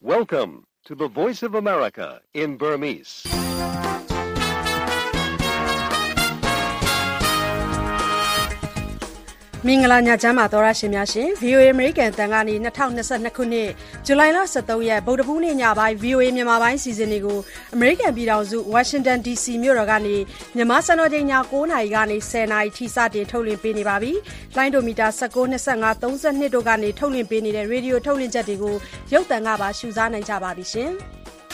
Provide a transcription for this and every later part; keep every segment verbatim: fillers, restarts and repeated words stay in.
Welcome to the Voice of America in Burmese. ။မင်္ဂလာညချမ်းပါသောရရှင်များရှင် ဗွီအိုအေ American တန်ကနေ၂၀၂၂ခုနှစ်ဇူလိုင်လ၁၃ရက်ဗုဒ္ဓဘူးနေ့ညပိုင်း ဗွီအိုအေ မြန်မာပိုင်းစီစဉ်တွေကို American ပြည်ထောင်စု Washington ဒီ စီ မြို့တော်ကနေမြန်မာစံတော်ချိန်ည၉နာရီကနေ၁၀နာရီထိစတင်ထုတ်လွှင့်ပေးနေပါပြီ။လိုင်းဒိုမီတာ၁၉ ၂၅ ၃၂တို့ကနေထုတ်လွှင့်ပေးနေတဲ့ရေဒီယိုထုတ်လွှင့်ချက်တွေကိုရုပ်သံကပါရှုစားနိုင်ကြပါပြီရှင်။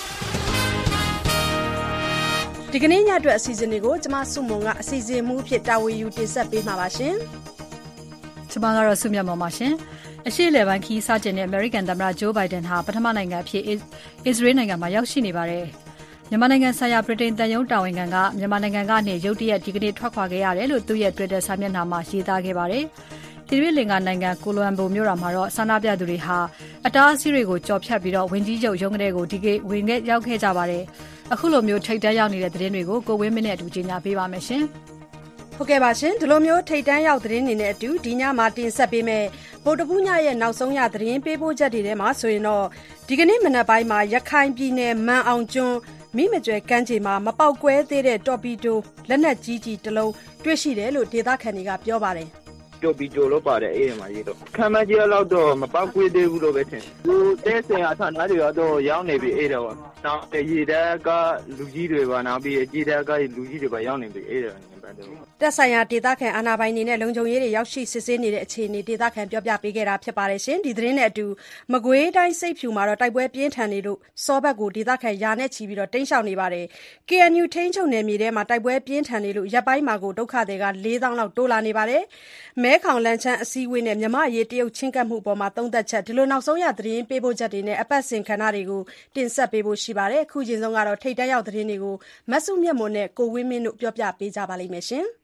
ဒီကနေ့ညအတွက်အစီအစဉ်တွေကိုကျမစုမုံကအစီအစဉ်မှုအဖြစ်တာဝန်ယူတင်ဆက်ပေးမှာပါရှင်။ကျမကတော့ဆုမြတ်မော်ပါရှင်။အရှေ့အလယ်ပိုင်းခီးစတင်တဲ့ American သမ္မတ Joe Biden ဟာပထမနိုင်ငံအဖြစ် Israel နိုင်ငံမှာရောက်ရှိနေပါတယ်။မြန်မာနိုင်ငံဆိုင်ရာဗြိတိန်တန်ယုံတာဝန်ခံကမြန်မာနိုင်ငံကနေရုတ်တရက်ဒီကနေ့ထွက်ခွာခဲ့ရတယ်လို့သူ့ရဲ့ Twitter စာမျက်နှာမှာရေးသားခဲ့ပါတယ်။တိရိလင်္ကာနိုင်ငံကိုလိုအမ်ဘိုမြို့တော်မှာတော့ဆန္ဒပြသူတွေဟာအတားအဆီးတွေကိုကြော်ဖြတ်ပြီးတော့ဝင်ကြီးချုပ်ရုံးကလေးကိုဒီကေဝင်ခဲ့ရောက်ခဲ့ကြပါတယ်။အခုလိုမျိုးထိတ်တန့်ရောက်နေတဲ့သတင်းတွေကိုကိုဝင်းမင်းနဲ့အတူကြီးညာပေးပါမယ်ရှင်။ဟုတ်ကဲ့ပါရှင်ဒီလိုမျိုးထိတ်တန်းရောက်သတင်းတွေနဲ့အတူဒီညမှာတင်ဆက်ပေးမယ်ဗုဒ္ဓဘူးညရဲ့နောက်ဆုံးရသတင်းပေးပို့ချက်တွေထဲမှာဆိုရင်တော့ဒီကနေ့မနက်ပိုင်းမှာရခိုင်ပြည်နယ်မန်အောင်ကျွန်းမိမကျွဲကမ်းခြေမှာမပေါက်ကွဲသေးတဲ့တော်ပီတိုလက်နက်ကြီးကြီးတစ်လုံးတွေ့ရှိတယ်လို့ဒေသခံတွေကပြောပါတယ်တော်ပီတိုလို့ပါတယ်အဲ့ဒီမှာရေးတော့ခံမကြီးလောက်တော့မပေါက်ကွဲသေးဘူးလို့ပဲထင်သူတဲစင်အထနားတွေတော့ရောက်နေပြီအဲ့တော့နောက်ရေတဲကလူကြီးတွေပါနောက်ပြီးကြေတဲကလူကြီးတွေပါရောက်နေပြီအဲ့တော့တက်ဆိုင်ရာဒေသခံအာဏာပိုင်တွေနဲ့လုံခြုံရေးတွေရောက်ရှိစစ်ဆေးနေတဲ့အခြေအနေဒေသခံပြောပြပေးခဲ့တာဖြစ်ပါတယ်ရှင်ဒီသတင်းနဲ့အတူမကွေးတိုင်းစိတ်ဖြူမှာတော့တိုက်ပွဲပြင်းထန်နေလို့စောဘက်ကိုဒေသခံယာနဲ့ချီပြီးတော့တင်းရှောင်နေပါတယ် K N U ထိန်းချုပ်နယ်မြေထဲမှာတိုက်ပွဲပြင်းထန်နေလို့ရပ်ပိုင်းမှာကိုဒုက္ခတွေက၄သောင်းလောက်တိုးလာနေပါတယ်မဲခေါင်လန်ချန်းအစည်းအဝေးနဲ့မြမရေးတရုတ်ချင်းကပ်မှုပေါ်မှာသုံးသက်ချက်ဒီလိုနောက်ဆုံးရသတင်းပေးပို့ချက်တွေနဲ့အပတ်စဉ်ခဏတွေကိုတင်ဆက်ပေးဖို့ရှိပါတယ်အခုချိန်ဆုံးကတော့ထိတ်တက်ရောက်သတင်းတွေကိုမဆုမြတ်မွန်နဲ့ကိုဝင်းမင်းတို့ပြောပြပေးကြပါလိမ့်မယ်ရှင်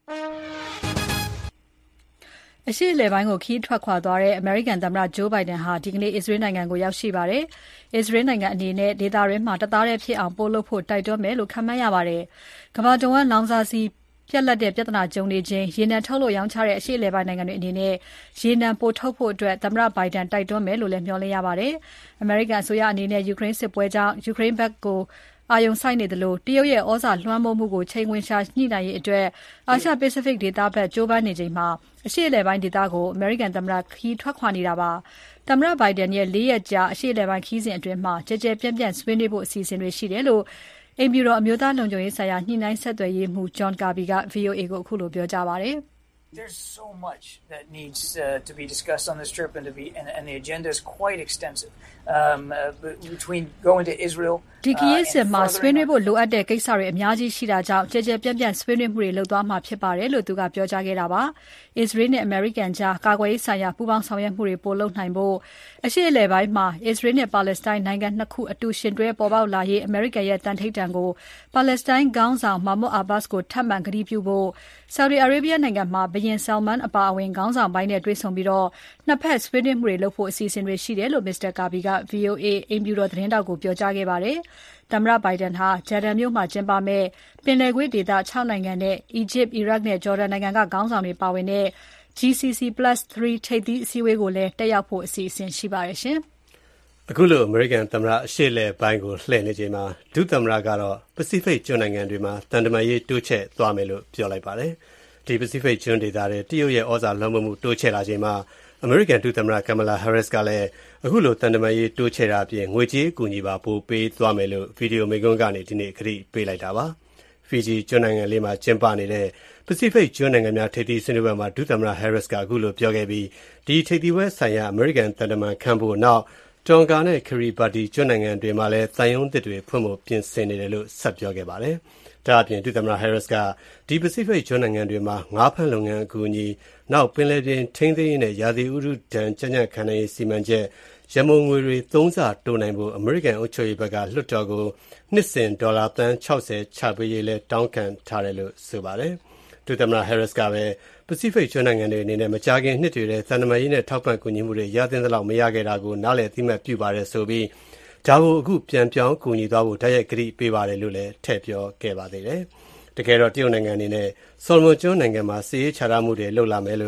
အရှေ့အလယ်ပိုင်းကိုခီးထွက်ခွာသွားတဲ့ American သမ္မတ Joe Biden ဟာဒီကနေ့ Israel နိုင်ငံကိုရောက်ရှိပါတယ်။ Israel နိုင်ငံအနေနဲ့ဒေသတွင်းမှာတသားတည်းဖြစ်အောင်ပို့လုပ်ဖို့တိုက်တွန်းမယ်လို့ခန့်မှန်းရပါတယ်။ကမ္ဘာတဝန်းလောင်စာဆီပြတ်လတ်တဲ့ပြဿနာကြုံနေခြင်းရေနံထုတ်လို့ရောင်းချတဲ့အရှေ့အလယ်ပိုင်းနိုင်ငံတွေအနေနဲ့ရေနံပိုထုတ်ဖို့အတွက်သမ္မတ Biden တိုက်တွန်းမယ်လို့လည်းမျှော်လင့်ရပါတယ်။ American အစိုးရအနေနဲ့ယူကရိန်းစစ်ပွဲကြောင့်ယူကရိန်းဘက်ကိုအာယုံဆိုင်နေတယ်လို့တရုတ်ရဲ့ဩဇာလွှမ်းမိုးမှုကိုချိန်ဝင်ရှာညှိနှိုင်းရေးအတွက်အာရှပစိဖိတ်ဒေသဘက်ကြိုးပမ်းနေချိန်မှာအရှေ့အလယ်ပိုင်းဒေသကို American သမ္မတခီးထွက်ခွာနေတာပါ။သမ္မတ Biden ရဲ့လေးရက်ကြာအရှေ့အလယ်ပိုင်းခီးစဉ်အတွင်းမှာကြဲကြဲပြန့်ပြန့်ဆွေးနွေးဖို့အစီအစဉ်တွေရှိတယ်လို့အိမ်ဖြူတော်အမျိုးသားလုံခြုံရေးဆိုင်ရာညှိနှိုင်းဆက်သွယ်ရေးမှူး John Kirby က V O A ကိုအခုလိုပြောကြားပါတယ်။ There's so much that needs uh, to be discussed on this trip and to be and, and the agenda is quite extensive um uh, between going to Israel ဒီခရီးစဉ်မှာဆွေးနွေးဖို့လိုအပ်တဲ့ကိစ္စတွေအများကြီးရှိတာကြောင့်ကြဲကြဲပြန့်ပြန့်ဆွေးနွေးမှုတွေလုပ်သွားမှာဖြစ်ပါတယ်လို့သူကပြောကြားခဲ့တာပါ။ Israel နဲ့ American ကြားကာကွယ်ရေးဆိုင်ရာပူးပေါင်းဆောင်ရွက်မှုတွေပိုလုပ်နိုင်ဖို့အရှေ့အလယ်ပိုင်းမှာ Israel နဲ့ Palestine နိုင်ငံနှစ်ခုအတူရှင်တွဲပေါ်ပေါက်လာရေး American ရဲ့တန်ထိပ်တံကို Palestine ခေါင်းဆောင် Mahmoud Abbas ကိုထပ်မံကတိပြုဖို့ Saudi Arabia နိုင်ငံမှာဘုရင် Salman အပါအဝင်ခေါင်းဆောင်ပိုင်းနဲ့တွေ့ဆုံပြီးတော့နှစ်ဖက်ဆွေးနွေးမှုတွေလုပ်ဖို့အစီအစဉ်တွေရှိတယ်လို့ Mister Kirby က V O A အိမ်ဖြူတော်သတင်းတောက်ကိုပြောကြားခဲ့ပါတယ်။သမ္မတ Biden ဟာ Jeddah မြို့မှာကျင်းပမယ့်ပင်လယ်ကွေ့ဒေသ၆နိုင်ငံနဲ့ Egypt, Iraq နဲ့ Jordan နိုင်ငံကခေါင်းဆောင်တွေပါဝင်တဲ့ G C C plus three ထိပ်သီးအစည်းအဝေးကိုလည်းတက်ရောက်ဖို့အစီအစဉ်ရှိပါတယ်ရှင်။အခုလို American သမ္မတအရှေ့အလယ်ပိုင်းကိုလှည့်နေချိန်မှာဒုသမ္မတကတော့ Pacific ကျွန်းနိုင်ငံတွေမှာတန်တမာရေးတိုးချဲ့သွားမယ်လို့ပြောလိုက်ပါတယ်။ဒီ Pacific ကျွန်းဒေသတွေတရုတ်ရဲ့ဩဇာလွှမ်းမိုးမှုတိုးချဲ့လာချိန်မှာအမေရိကန်ဒုသမ္မတ Kamala Harris ကလည်းအခုလိုတန်တမာရေးတိုးချဲ့တာအပြင်ငွေကြေးအကူအညီပါပို့ပေးသွားမယ်လို့ဗီဒီယိုမိန့်ခွန်းကနေဒီနေ့ကတိပေးလိုက်တာပါ။ Fiji ကျွန်းနိုင်ငံလေးမှာကျင်းပနေတဲ့ Pacific ကျွန်းနိုင်ငံများထိပ်သီးဆွေးနွေးပွဲမှာဒုသမ္မတ Harris ကအခုလိုပြောခဲ့ပြီးဒီထိပ်သီးပွဲဆိုင်ရာအမေရိကန်တန်တမန်ခန့်ဖို့နောက်Tonga နဲ့ Kiribati ကျွန်းနိုင်ငံတွေမှာလည်းသံရုံးသစ်တွေဖွင့်ဖို့ပြင်ဆင်နေတယ်လို့ဆက်ပြောခဲ့ပါတယ်။ဒါအပြင်ဒုသမ္မတ Harris ကဒီ Pacific ကျွန်းနိုင်ငံတွေမှာငါးဖမ်းလုပ်ငန်းအကူအညီနောက်ပင်လယ်ပြင်ထိန်းသိမ်းရေးနဲ့ရာသီဥတုဒဏ်ကြံ့ကြံ့ခံနိုင်ရေးစီမံချက်ရမုံငွေတွေသုံးဆတိုးနိုင်ဖို့အမေရိကန်အုပ်ချုပ်ရေးဘက်ကလွှတ်တော်ကိုနှစ်စဉ်ဒေါ်လာသန်း၆၀ချပေးရေးလဲတောင်းခံထားတယ်လို့ဆိုပါတယ်။ဒုသမ္မတ Harris ကပဲ Pacific ကျွန်းနိုင်ငံတွေအနေနဲ့မကြာခင်နှစ်တွေထဲသံတမန်ရေးနဲ့ထောက်ပံ့ကူညီမှုတွေရသင့်သလောက်မရခဲ့တာကိုနားလည်အသိမှတ်ပြုပါတယ်ဆိုပြီးဒါကိုအခုပြန်ပြောင်းကူညီသွားဖို့တိုက်ရိုက်ကတိပေးပါတယ်လို့လည်းထည့်ပြောခဲ့ပါသေးတယ်။တကယ်တော့တရုတ်နိုင်ငံအနေနဲ့ဆော်လမွန်ကျွန်းနိုင်ငံမှာစစ်ရေးချထားမှုတွေလုပ်လာမယ်လို့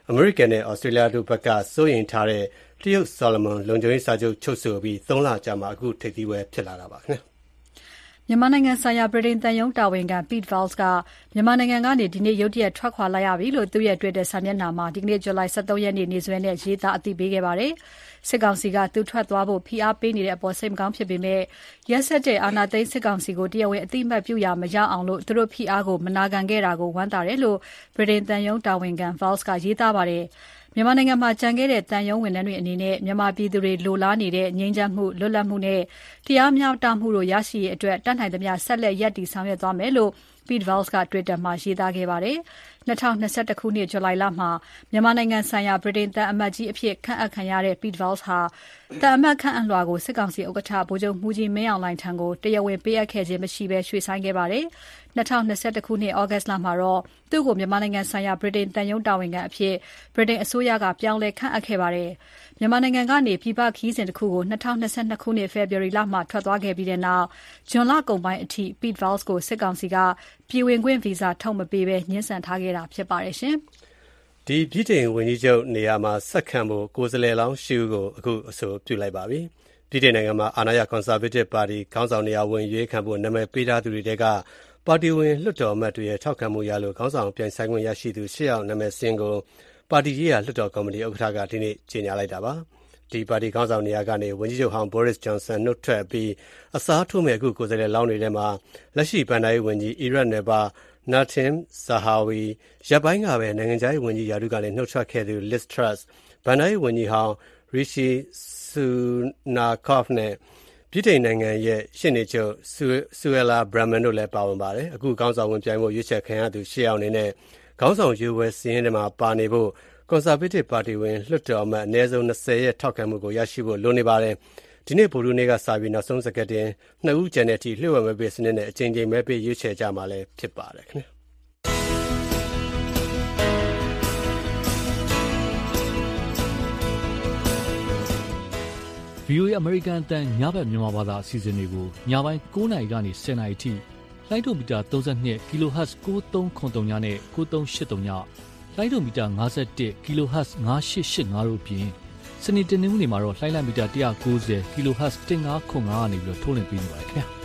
အမေရိကန်နဲ့ Australia တို့ဘက်ကစိုးရိမ်ထားတဲ့တရုတ် Solomon လုံခြုံရေးစာချုပ်ချုပ်ဆိုပြီးသုံးလကြာမှအခုထိပ်သီးပွဲဖြစ်လာတာပါခင်ဗျာမြန်မာနိုင်ငံဆိုင်ရာဗြိတိန်သံရုံးတာဝန်ခံ Pete Vales ကမြန်မာနိုင်ငံကနေဒီနေ့ရုတ်တရက်ထွက်ခွာလိုက်ရပြီလို့သူ့ရဲ့ Twitter စာမျက်နှာမှာဒီကနေ့ July ၁၃ ရက်နေ့နေ့စွဲနဲ့ရေးသားအသိပေးခဲ့ပါတယ်။စစ်ကောင်စီကသူထွက်သွားဖို့ဖိအားပေးနေတဲ့အပေါ်စိတ်မကောင်းဖြစ်ပေမဲ့ရက်စက်တဲ့အာဏာသိမ်းစစ်ကောင်စီကိုတရားဝင်အသိအမှတ်ပြုရမရအောင်လို့သူတို့ဖိအားကိုမနာခံခဲ့တာကိုဝမ်းသာတယ်လို့ဗြိတိန်သံရုံးတာဝန်ခံ Vales ကရေးသားပါတယ်။မြန်မာနိုင်ငံမှာကြံခဲ့တဲ့တန်ယုံဝန်ထမ်းတွေအနေနဲ့မြန်မာပြည်သူတွေလိုလားနေတဲ့ငြိမ်းချမ်းမှုလွတ်လပ်မှုနဲ့တရားမျှတမှုတို့ရရှိရေးအတွက်တတ်နိုင်သမျှဆက်လက်ရပ်တည်ဆောင်ရွက်သွားမယ်လို့ Pete Vales က Twitter မှာရေးသားခဲ့ပါတယ်။၂၀၂၁ ခုနှစ် July လမှာမြန်မာနိုင်ငံဆိုင်ရာဗြိတိန်သံအမတ်ကြီးအဖြစ်ခန့်အပ်ခံရတဲ့ Pete Vales ဟာသံအမတ်ခန့်အပ်လွှာကိုစစ်ကောင်စီဥက္ကဋ္ဌဗိုလ်ချုပ်မှူးကြီးမင်းအောင်လှိုင်ထံကိုတရားဝင်ပေးအပ်ခဲ့ခြင်းမရှိဘဲရွှေ့ဆိုင်းခဲ့ပါတယ်။၂၀၂၁ ခုနှစ် August လမှာတော့သူ့ကိုမြန်မာနိုင်ငံဆိုင်ရာဗြိတိန်သံရုံးတာဝန်ခံအဖြစ်ဗြိတိန်အစိုးရကပြောင်းလဲခန့်အပ်ခဲ့ပါတယ်။မြန်မာနိုင်ငံကနေပြည်ပခရီးစဉ်တစ်ခုကို၂၀၂၂ ခုနှစ် February လမှာထွက်သွားခဲ့ပြီးတဲ့နောက်ဇွန်လကုန်ပိုင်းအထိ Pete Vales ကိုစစ်ကောင်စီကပြည်ဝင်ခွင့်ဗီဇာထုတ်မပေးဘဲညှဉ်းဆန်ထားခဲ့တာဖြစ်ပါတယ်ရှင်။ဒီဗြိတိန်ဝန်ကြီးချုပ်နေရာမှာဆက်ခံဖို့ကိုယ်စားလှယ်လောင်းရှုကိုအခုအဆိုပြုလိုက်ပါပြီ။ဗြိတိန်နိုင်ငံမှာအာဏာရ Conservative Party ခေါင်းဆောင်နေရာဝင်ရွေးခံဖို့နာမည်ပေးထားသူတွေတဲကပါတီဝင်လွှတ်တော်အမတ်တွေရဲ့ထောက်ခံမှုရလို့ခေါင်းဆောင်ပြိုင်ဆိုင်ခွင့်ရရှိသူ၈ယောက်နာမည်စင်ကိုပါတီရေးရာလွှတ်တော်ကော်မတီဥက္ကဋ္ဌကဒီနေ့ကြေညာလိုက်တာပါ။ဒီပါတီခေါင်းဆောင်နေရာကနေဝန်ကြီးချုပ်ဟောင်း Boris Johnson နှုတ်ထွက်ပြီးအစားထိုးမဲ့အခုကိုယ်စားလှယ်လောင်းတွေထဲမှာလက်ရှိဗန်ဒိုင်းဝန်ကြီးအီရတ်နယ်ပါ Nadhim Zahawi ရပ်ပိုင်းကပဲနိုင်ငံခြားရေးဝန်ကြီးရာထူးကနေနှုတ်ထွက်ခဲ့သူ Liz Truss ဗန်ဒိုင်းဝန်ကြီးဟောင်း Rishi Sunak နဲ့ဗြိတိန်နိုင်ငံရဲ့ရှေ့နေချုပ် Suella Braverman တို့လည်းပါဝင်ပါတယ်။အခုခေါင်းဆောင်ဝင်ပြိုင်ဖို့ရွေးချယ်ခံရသူ၈ယောက်အနေနဲ့ခေါင်းဆောင်ရွေးပွဲစီးရင်ထဲမှာပါနေဖို့ Conservative Party ဝင်လွှတ်တော်အမတ်အနည်းဆုံး၂၀ရဲ့ထောက်ခံမှုကိုရရှိဖို့လိုနေပါတယ်။ဒီနေ့ဗုဒ္ဓဟူးနေ့ကစပြီးနောက်ဆုံးစက္ကတင်နှစ်ဦးကျန်တဲ့အထိလျှို့ဝှက်မဲပေးစနစ်နဲ့အချိန်ချင်းမဲပေးရွေးချယ်ကြမှာလည်းဖြစ်ပါတယ်ခင်ဗျာ။ဗီအိုအေ American အသံညဘက်မြန်မာဘာသာအစီအစဉ်တွေကိုညပိုင်း၉နာရီကနေ၁၀နာရီထိလိုင်းဒိုမီတာ၃၂ kHz ၉၃၇၃ညနဲ့၉၃၈၃ညလိုင်းဒိုမီတာ၅၁ kHz ၅၈၈၅တို့အပြင်စနေတနင်္ဂနွေမှာတော့လိုင်းလံမီတာ၁၉၀ kHz ၁၅၇၅ကနေပြီးတော့ထုတ်လွှင့်ပေးနေပါတယ်ခင်ဗျာ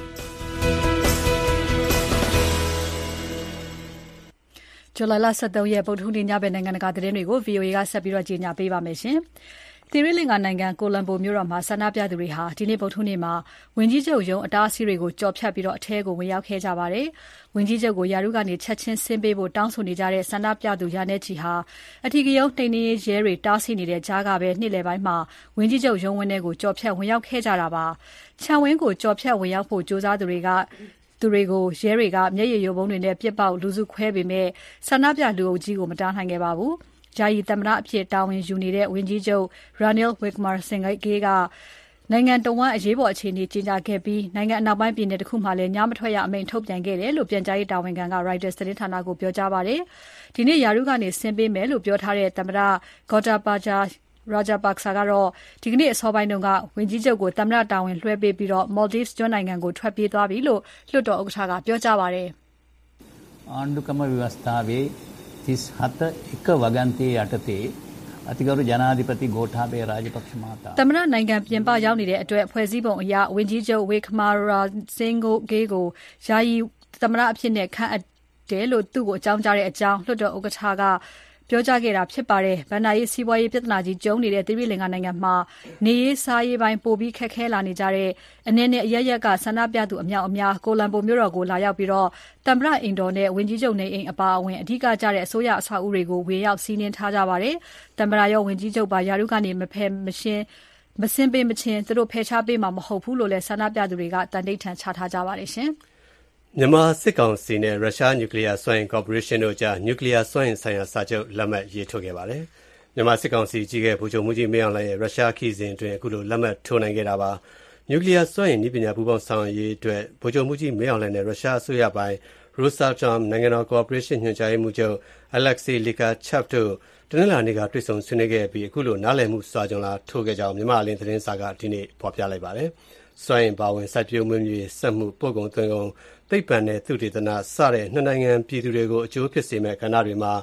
။ဇူလိုင်လ၁၃ရက်ဗုဒ္ဓဟူးနေ့ညဘက်နိုင်ငံတကာသတင်းတွေကို ဗီအိုအေ ကဆက်ပြီးတော့ကြီးညာပေးပါမယ်ရှင်။သီရိလင်္ကာနိုင်ငံကိုလံဘိုမြို့တော်မှာဆန္ဒပြသူတွေဟာဒီနေ့ဗုဒ္ဓဟူးနေ့မှာဝန်ကြီးချုပ်ရုံးအတားအဆီးတွေကိုကြော်ဖြတ်ပြီးတော့အထဲကိုဝင်ရောက်ခဲ့ကြပါတယ်။ဝန်ကြီးချုပ်ကိုယာရုကနေချက်ချင်းဆင်းပေးဖို့တောင်းဆိုနေကြတဲ့ဆန္ဒပြသူရာနဲ့ချီဟာအထီးကရုံးနှိမ်နင်းရေးရဲတွေတားဆီးနေတဲ့ကြားကပဲနေ့လယ်ပိုင်းမှာဝန်ကြီးချုပ်ရုံးဝင်းထဲကိုကြော်ဖြတ်ဝင်ရောက်ခဲ့ကြတာပါ။ခြံဝင်းကိုကြော်ဖြတ်ဝင်ရောက်ဖို့ကြိုးစားသူတွေကသူတွေကိုရဲတွေကမျက်ရည်ယိုဗုံးတွေနဲ့ပစ်ပေါက်လူစုခွဲပေမဲ့ဆန္ဒပြလူအုပ်ကြီးကိုမတားနိုင်ခဲ့ပါဘူး။ယာယီသမ္မတအဖြစ်တာဝန်ယူနေတဲ့ဝန်ကြီးချုပ် Ranil Wickremesinghe ကနိုင်ငံတော်ဝန်အရေးပေါ်အခြေအနေကြီးညာခဲ့ပြီးနိုင်ငံအနောက်ပိုင်းပြည်နယ်တစ်ခုမှလည်းညမထွက်ရအမိန့်ထုတ်ပြန်ခဲ့တယ်လို့ပြန်ကြားရေးတာဝန်ခံက Reuters သတင်းဌာနကိုပြောကြားပါတယ်။ဒီနေ့ယာရုကနေဆင်းပေးမယ်လို့ပြောထားတဲ့သမ္မတ Gotabaya Rajapaksa ကတော့ဒီကနေ့အစောပိုင်းတုန်းကဝန်ကြီးချုပ်ကိုသမ္မတတာဝန်လွှဲပေးပြီးတော့ Maldives ကျွန်းနိုင်ငံကိုထွက်ပြေးသွားပြီလို့လွှတ်တော်ဥက္ကဋ္ဌကပြောကြားပါတယ်။အာဏုကမဝိဝස්ථာවේ තිස් හත එක වගන්තියේ යටතේ අතිගරු ජනාධිපති ගෝඨාභය රාජපක්ෂ මහතා သမ္မတနိုင်ငံပြင်ပရောက်နေတဲ့အတွက်ဖွဲ့စည်းပုံအရဝန်ကြီးချုပ် Wickremesinghe ကိုယာယီသမ္မတအဖြစ်နဲ့ခန့်အပ်တယ်လို့သူ့ကိုအကြောင်းကြားတဲ့အကြောင်းလွှတ်တော်ဥက္ကဋ္ဌကပြောကြားခဲ့တာဖြစ်ပါတယ်။ဗန်နာရေးစီးပွားရေးပြဿနာကြီးကျုံနေတဲ့သီရိလင်္ကာနိုင်ငံမှာနေရေးစားရေးပိုင်းပိုပြီးခက်ခဲလာနေကြတဲ့အနေနဲ့အရရက်ကဆန္ဒပြသူအများအများကိုလံဘိုမြို့တော်ကိုလာရောက်ပြီးတော့သမ္မတအင်တော်နဲ့ဝန်ကြီးချုပ်နေအိမ်အပါအဝင်အဓိကကျတဲ့အစိုးရအဆောက်အဦတွေကိုဝေရောက်စီးနင်းထားကြပါတယ်။သမ္မတရောဝန်ကြီးချုပ်ပါယာရုကနေမဖယ်မရှင်းမစင်ပေးမချင်းသူတို့ဖယ်ရှားပေးမှာမဟုတ်ဘူးလို့လည်းဆန္ဒပြသူတွေကတန်တိတ်ထန်ချထားကြပါတယ်ရှင်။မြန်မာစစ်ကောင်စီနဲ့ရုရှားနျူကလ িয়ার စွမ်းအင်ကော်ပိုရေးရှင်းတို့ကြားနျူကလ িয়ার စွမ်းအင်ဆိုင်ရာစာချုပ်လက်မှတ်ရေးထိုးခဲ့ပါတယ်။မြန်မာစစ်ကောင်စီကြီးကဗိုလ်ချုပ်မှုကြီးမင်းအောင်လှိုင်ရဲ့ရုရှားခီးစဉ်အတွင်းအခုလိုလက်မှတ်ထိုးနိုင်ခဲ့တာပါ။နျူကလ িয়ার စွမ်းအင်နည်းပညာပူးပေါင်းဆောင်ရွက်ရေးအတွက်ဗိုလ်ချုပ်မှုကြီးမင်းအောင်လှိုင်နဲ့ရုရှားအစိုးရပိုင်း Rosatom နိုင်ငံတော်ကော်ပိုရေးရှင်းညွှန်ကြားရေးမှူးချုပ် Alexei Likachev တို့တနင်္လာနေ့ကတွေ့ဆုံဆွေးနွေးခဲ့ပြီးအခုလိုနားလည်မှုစာချုပ်လာထိုးခဲ့ကြောင်းမြန်မာအလင်းသတင်းစာကဒီနေ့ဖော်ပြလိုက်ပါတယ်။စွမ်းအင်ပါဝင်စိုက်ပျိုးမွေးမြူရေးစက်မှုပို့ကုန်သွင်းကုန်သိပ္ပံနဲ့သုတေသနစတဲ့နှစ်နိုင်ငံပြည်သူတွေကိုအကျိုးဖြစ်စေမဲ့ကဏ္ဍတွေမှာပ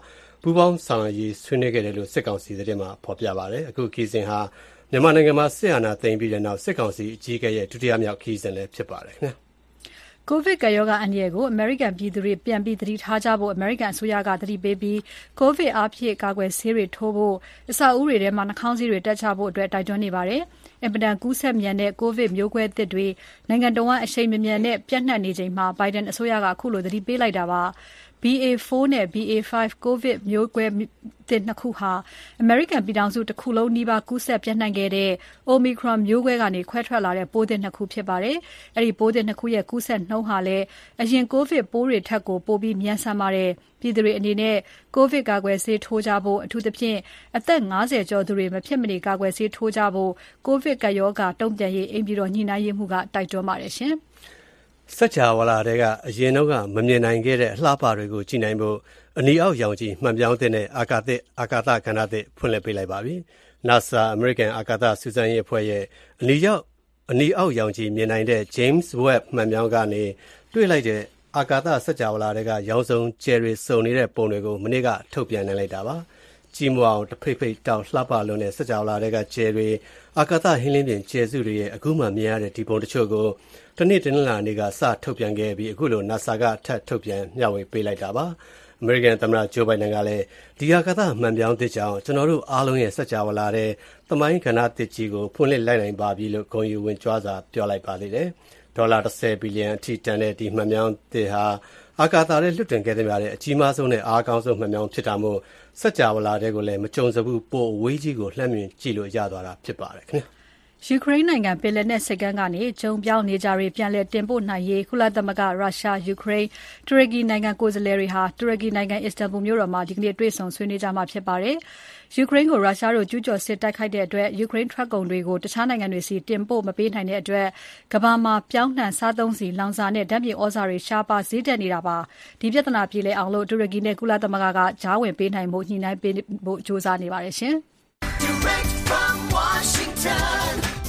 ပူးပေါင်းဆောင်ရွက်ရေးဆွေးနွေးခဲ့တယ်လို့စစ်ကောင်စီသတင်းမှာဖော်ပြပါတယ်။အခုခီးစဉ်ဟာမြန်မာနိုင်ငံမှာစစ်အာဏာသိမ်းပြီးတဲ့နောက်စစ်ကောင်စီအကြီးအကဲရဲ့ဒုတိယမြောက်ခီးစဉ်လည်းဖြစ်ပါတယ်ခင်ဗျာ။ကိုဗစ်ကပ်ရောဂါအန္တရာယ်ကိုအမေရိကန်ပြည်သူတွေပြန်ပြီးသတိထားကြဖို့အမေရိကန်အစိုးရကသတိပေးပြီးကိုဗစ်အားဖြင့်ကာကွယ်ဆေးတွေထိုးဖို့အဆောက်အဦတွေထဲမှာနှာခေါင်းစည်းတွေတပ်ချဖို့အတွက်တိုက်တွန်းနေပါတယ်။အင်ပဒန်ကူးစက်မြန်တဲ့ကိုဗစ်မျိုးကွဲသစ်တွေနိုင်ငံတော်ကအရှိန်မမြန်နဲ့ပြန့်နှံ့နေချိန်မှာဘိုင်ဒန်အစိုးရကအခုလိုသတိပေးလိုက်တာပါ။ B A four နဲ့ B A five ကိုဗစ်မျိုးကွဲသစ်နှစ်ခုဟာအမေရိကန်ပြည်ထောင်စုတစ်ခုလုံးနီးပါးကူးစက်ပြန့်နှံ့ခဲ့တဲ့ Omicron မျိုးကွဲကနေခွဲထွက်လာတဲ့ပိုးသစ်နှစ်ခုဖြစ်ပါတယ်။အဲဒီပိုးသစ်နှစ်ခုရဲ့ကူးစက်နှုန်းဟာလည်းအရင်ကိုဗစ်ပိုးတွေထက်ကိုပိုပြီးမြန်ဆန်ပါတယ်။ပြည်သူတွေအနေနဲ့ကိုဗစ်ကာကွယ်ဆေးထိုးကြဖို့အထူးသဖြင့်အသက်၅၀ကျော်သူတွေမဖြစ်မနေကာကွယ်ဆေးထိုးကြဖို့ကိုဗစ်ကပ်ရောဂါတုံ့ပြန်ရေးအိမ်ပြည်တော်ညှိနှိုင်းရေးမှူးကတိုက်တွန်းပါတယ်ရှင်။စัจ java လာတွေကအရင်တော့ကမမြင်နိုင်ခဲ့တဲ့အလှပတွေကိုကြည့်နိုင်ဖို့အနီအောက်ရောင်ကြီးမှန်ပြောင်းတဲ့အာကာသအာကာသကဏ္ဍသစ်ဖွင့်လှစ်ပေးလိုက်ပါပြီ။ NASA American အာကာသစူးစမ်းရေးအဖွဲ့ရဲ့အနီရောက်အနီအောက်ရောင်ကြီးမြင်နိုင်တဲ့ James Webb မှန်ပြောင်းကနေတွေ့လိုက်တဲ့အာကာသစัจ java လာတွေကရောင်စုံကျယ်တွေစုံနေတဲ့ပုံတွေကိုမနေ့ကထုတ်ပြန်နိုင်လိုက်တာပါ။ကြီးမွားအောင်တစ်ဖိတ်ဖိတ်တောင်လှပလွန်းတဲ့စัจ java လာတွေကကျယ်တွေအာကာသဟင်းလင်းပြင်ကျယ်စုတွေရဲ့အခုမှမြင်ရတဲ့ဒီပုံတချို့ကိုတနေ့တနင်္လာနေ့ကစထုတ်ပြန်ခဲ့ပြီးအခုလို NASA ကထပ်ထုတ်ပြန်မျှဝေပေးလိုက်တာပါ။ American သမ္မတ Joe Biden ကလည်းဒီအာကာသမှန်ပြောင်းသစ်ကြောင့်ကျွန်တော်တို့အားလုံးရဲ့စัจ java လာတဲ့သမိုင်းကဏ္ဍသစ်ကြီးကိုဖွင့်လှစ်လိုက်နိုင်ပါပြီလို့ဂုဏ်ယူဝင်ကြွားစွာပြောလိုက်ပါသေးတယ်။ဒေါ်လာ၁၀ဘီလီယံအထိတန်တဲ့ဒီမှန်ပြောင်းသစ်ဟာအာကာသရဲ့လွှတ်တင်ခဲ့တဲ့များတဲ့အကြီးမားဆုံးနဲ့အားကောင်းဆုံးမှန်ပြောင်းဖြစ်တာမို့စัจ java လာတဲ့ကိုလည်းမကြုံစဘူးပိုအဝေးကြီးကိုလှမ်းမြင်ကြည့်လို့ရသွားတာဖြစ်ပါတယ်ခင်ဗျာ။ယူကရိန်းနိုင်ငံပင်လယ်နက်ဆိပ်ကမ်းကနေဂျုံပြောင်းနေကြတွေပြန်လည်တင်ပို့နိုင်ရေးကုလသမဂ္ဂရုရှားယူကရိန်းတူရကီနိုင်ငံကိုယ်စားလှယ်တွေဟာတူရကီနိုင်ငံအစ္စတန်ဘူမြို့တော်မှာဒီကနေ့တွေ့ဆုံဆွေးနွေးကြမှာဖြစ်ပါတယ်။ယူကရိန်းကိုရုရှားတို့ကျူးကျော်စစ်တိုက်ခိုက်တဲ့အတွက်ယူကရိန်းထွက်ကုန်တွေကိုတခြားနိုင်ငံတွေစီတင်ပို့မပေးနိုင်တဲ့အတွက်ကမ္ဘာမှာပြောင်းနှံစားသုံးစီလောင်စာနဲ့ဓာတ်မြေဩဇာတွေရှားပါဈေးတက်နေတာပါ။ဒီပြဿနာပြေလည်အောင်လို့တူရကီနဲ့ကုလသမဂ္ဂကကြားဝင်ပေးနိုင်ဖို့ညှိနှိုင်းပေးဖို့ကြိုးစားနေပါတယ်ရှင်။ Direct from Washington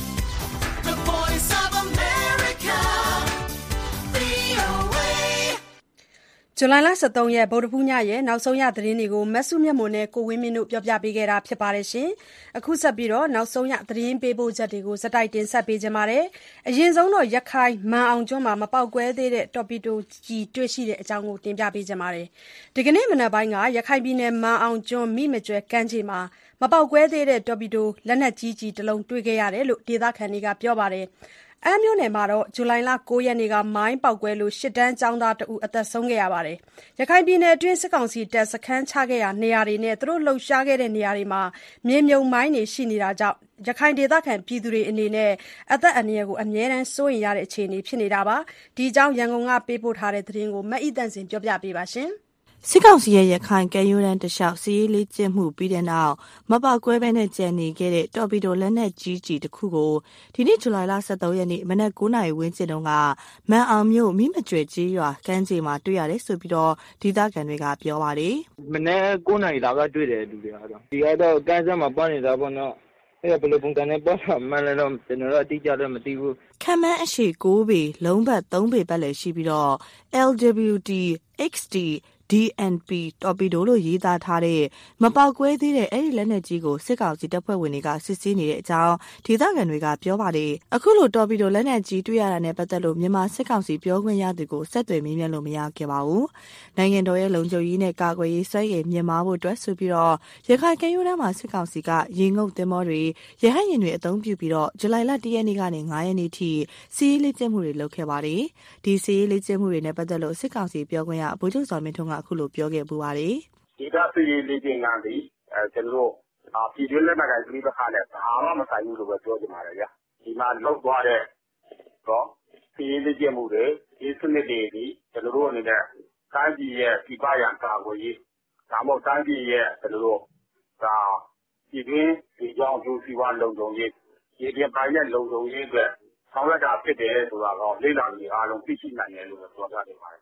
ဇူလိုင်လ၁၃ရက်ဗုဒ္ဓဟူးညရဲ့နောက်ဆုံးရသတင်းတွေကိုမဆုမြတ်မွန်နဲ့ကိုဝင်းမင်းတို့ပြောပြပေးခဲ့တာဖြစ်ပါတယ်ရှင်။အခုဆက်ပြီးတော့နောက်ဆုံးရသတင်းပေးပို့ချက်တွေကိုစတိုက်တင်ဆက်ပေးကြပါမယ်။အရင်ဆုံးတော့ရခိုင်မန်အောင်ကျွန်းမှာမပေါက်ကွဲသေးတဲ့တော်ပီတိုကြီးတွေ့ရှိတဲ့အကြောင်းကိုတင်ပြပေးကြပါမယ်။ဒီကနေ့မနက်ပိုင်းကရခိုင်ပြည်နယ်မန်အောင်ကျွန်းမိမကျွဲကမ်းခြေမှာမပေါက်ကွဲသေးတဲ့တော်ပီတိုလက်နက်ကြီးကြီးတစ်လုံးတွေ့ခဲ့ရတယ်လို့ဒေသခံတွေကပြောပါတယ်။အမ်းမြို့နယ်မှာတော့ဇူလိုင်လ၉ရက်နေ့ကမိုင်းပေါက်ကွဲလို့ရှစ်တန်းကျောင်းသားတဦးအသက်ဆုံးခဲ့ရပါတယ်။ရခိုင်ပြည်နယ်အတွင်းစစ်ကောင်စီတပ်စခန်းချခဲ့ရာနေရာတွေနဲ့သူတို့လှုပ်ရှားခဲ့တဲ့နေရာတွေမှာမြေမြုံမိုင်းတွေရှိနေတာကြောင့်ရခိုင်ဒေသခံပြည်သူတွေအနေနဲ့အသက်အန္တရာယ်ကိုအမြဲတမ်းစိုးရိမ်ရတဲ့အခြေအနေဖြစ်နေတာပါ။ဒီအကြောင်းရန်ကုန်ကပေးပို့ထားတဲ့သတင်းကိုမအိသန့်စင်ပြောပြပေးပါရှင်။စစ်ကောင်စီရဲ့ရခိုင်ကမ်းရိုးတန်းတစ်လျှောက်စီးရေးလေးကျင့်မှုပြီးတဲ့နောက်မပေါက်ကွဲဘဲနဲ့ကျန်နေခဲ့တဲ့တော်ပီတိုလက်နက်ကြီးကြီးတစ်ခုကိုဒီနေ့ဇူလိုင်လ၁၃ရက်နေ့မနက်၉နာရီဝန်းကျင်တုန်းကမန်အောင်မြို့မိမကျွဲကြီးရွာကမ်းခြေမှာတွေ့ရတယ်ဆိုပြီးတော့ဒေသခံတွေကပြောပါတယ်။မနက်၉နာရီလောက်ကတွေ့တယ်လူတွေကတော့ဒီကတော့ကမ်းစက်မှာပတ်နေတာပေါ့နော်။အဲ့ဒါဘယ်လိုပုံစံနဲ့ပတ်တာမှန်းလည်းတော့ကျွန်တော်တို့အတိအကျတော့မသိဘူး။ခံမှန်းအရှိ၉ပေလုံးဘတ်၃ပေပတ်လည်ရှိပြီးတော့ L W D X D D N P တော်ပီတိုလို့ရေးသားထားတဲ့မပေါက်ကွဲသေးတဲ့အဲ့ဒီလက်နက်ကြီးကိုစစ်ကောင်စီတပ်ဖွဲ့ဝင်တွေကစစ်ဆေးနေတဲ့အကြောင်းဒေသခံတွေကပြောပါတယ်။အခုလိုတော်ပီတိုလက်နက်ကြီးတွေ့ရတာနဲ့ပတ်သက်လို့မြန်မာစစ်ကောင်စီပြောခွင့်ရသူကိုဆက်သွယ်မေးမြန်းလို့မရခဲ့ပါဘူး။နိုင်ငံတော်ရဲ့လုံခြုံရေးနဲ့ကာကွယ်ရေးစွမ်းရည်မြင့်မားဖို့အတွက်ဆိုပြီးတော့ရခိုင်ကမ်းရိုးတန်းမှာစစ်ကောင်စီကရေငုပ်သင်္ဘောတွေရဟတ်ယာဉ်တွေအသုံးပြုပြီးတော့ဇူလိုင်လ၁ရက်နေ့ကနေ၅ရက်နေ့ထိစီးရေးလေ့ကျင့်မှုတွေလုပ်ခဲ့ပါတယ်။ဒီစီးရေးလေ့ကျင့်မှုတွေနဲ့ပတ်သက်လို့စစ်ကောင်စီပြောခွင့်ရဗိုလ်ချုပ်စောမင်းထွန်းကအခုလိုပြောခဲ့ပူပါတယ်။ဒီကစီးရေးလေ့ကျင့်ခန်းဒီအဲကျွန်တော်တို့ပြည်တွင်းလက်နက်ကိုင်ပြည်ပခါနဲ့ဘာမှမဆိုင်ဘူးလို့ပဲပြောချင်ပါတယ်ဗျာ။ဒီမှာလောက်သွားတဲ့တော့စီးရေးလေ့ကျင့်မှုတွေဒီစနစ်တွေဒီကျွန်တော်တို့အနေနဲ့တိုင်းပြည်ရဲ့ပြည်ပရန်ကာကွယ်ရေးဒါမှမဟုတ်တိုင်းပြည်ရဲ့ကျွန်တော်တို့ဒါပြည်တွင်းဒီကြောင့်ကျိုးစီးပွားလုံခြုံရေးဒီပြည်ပိုင်းနဲ့လုံခြုံရေးအတွက်ဆောင်ရွက်တာဖြစ်တယ်ဆိုတာတော့လေ့လာနေအားလုံးသိရှိနိုင်တယ်လို့ပြောပြနေပါတယ်အ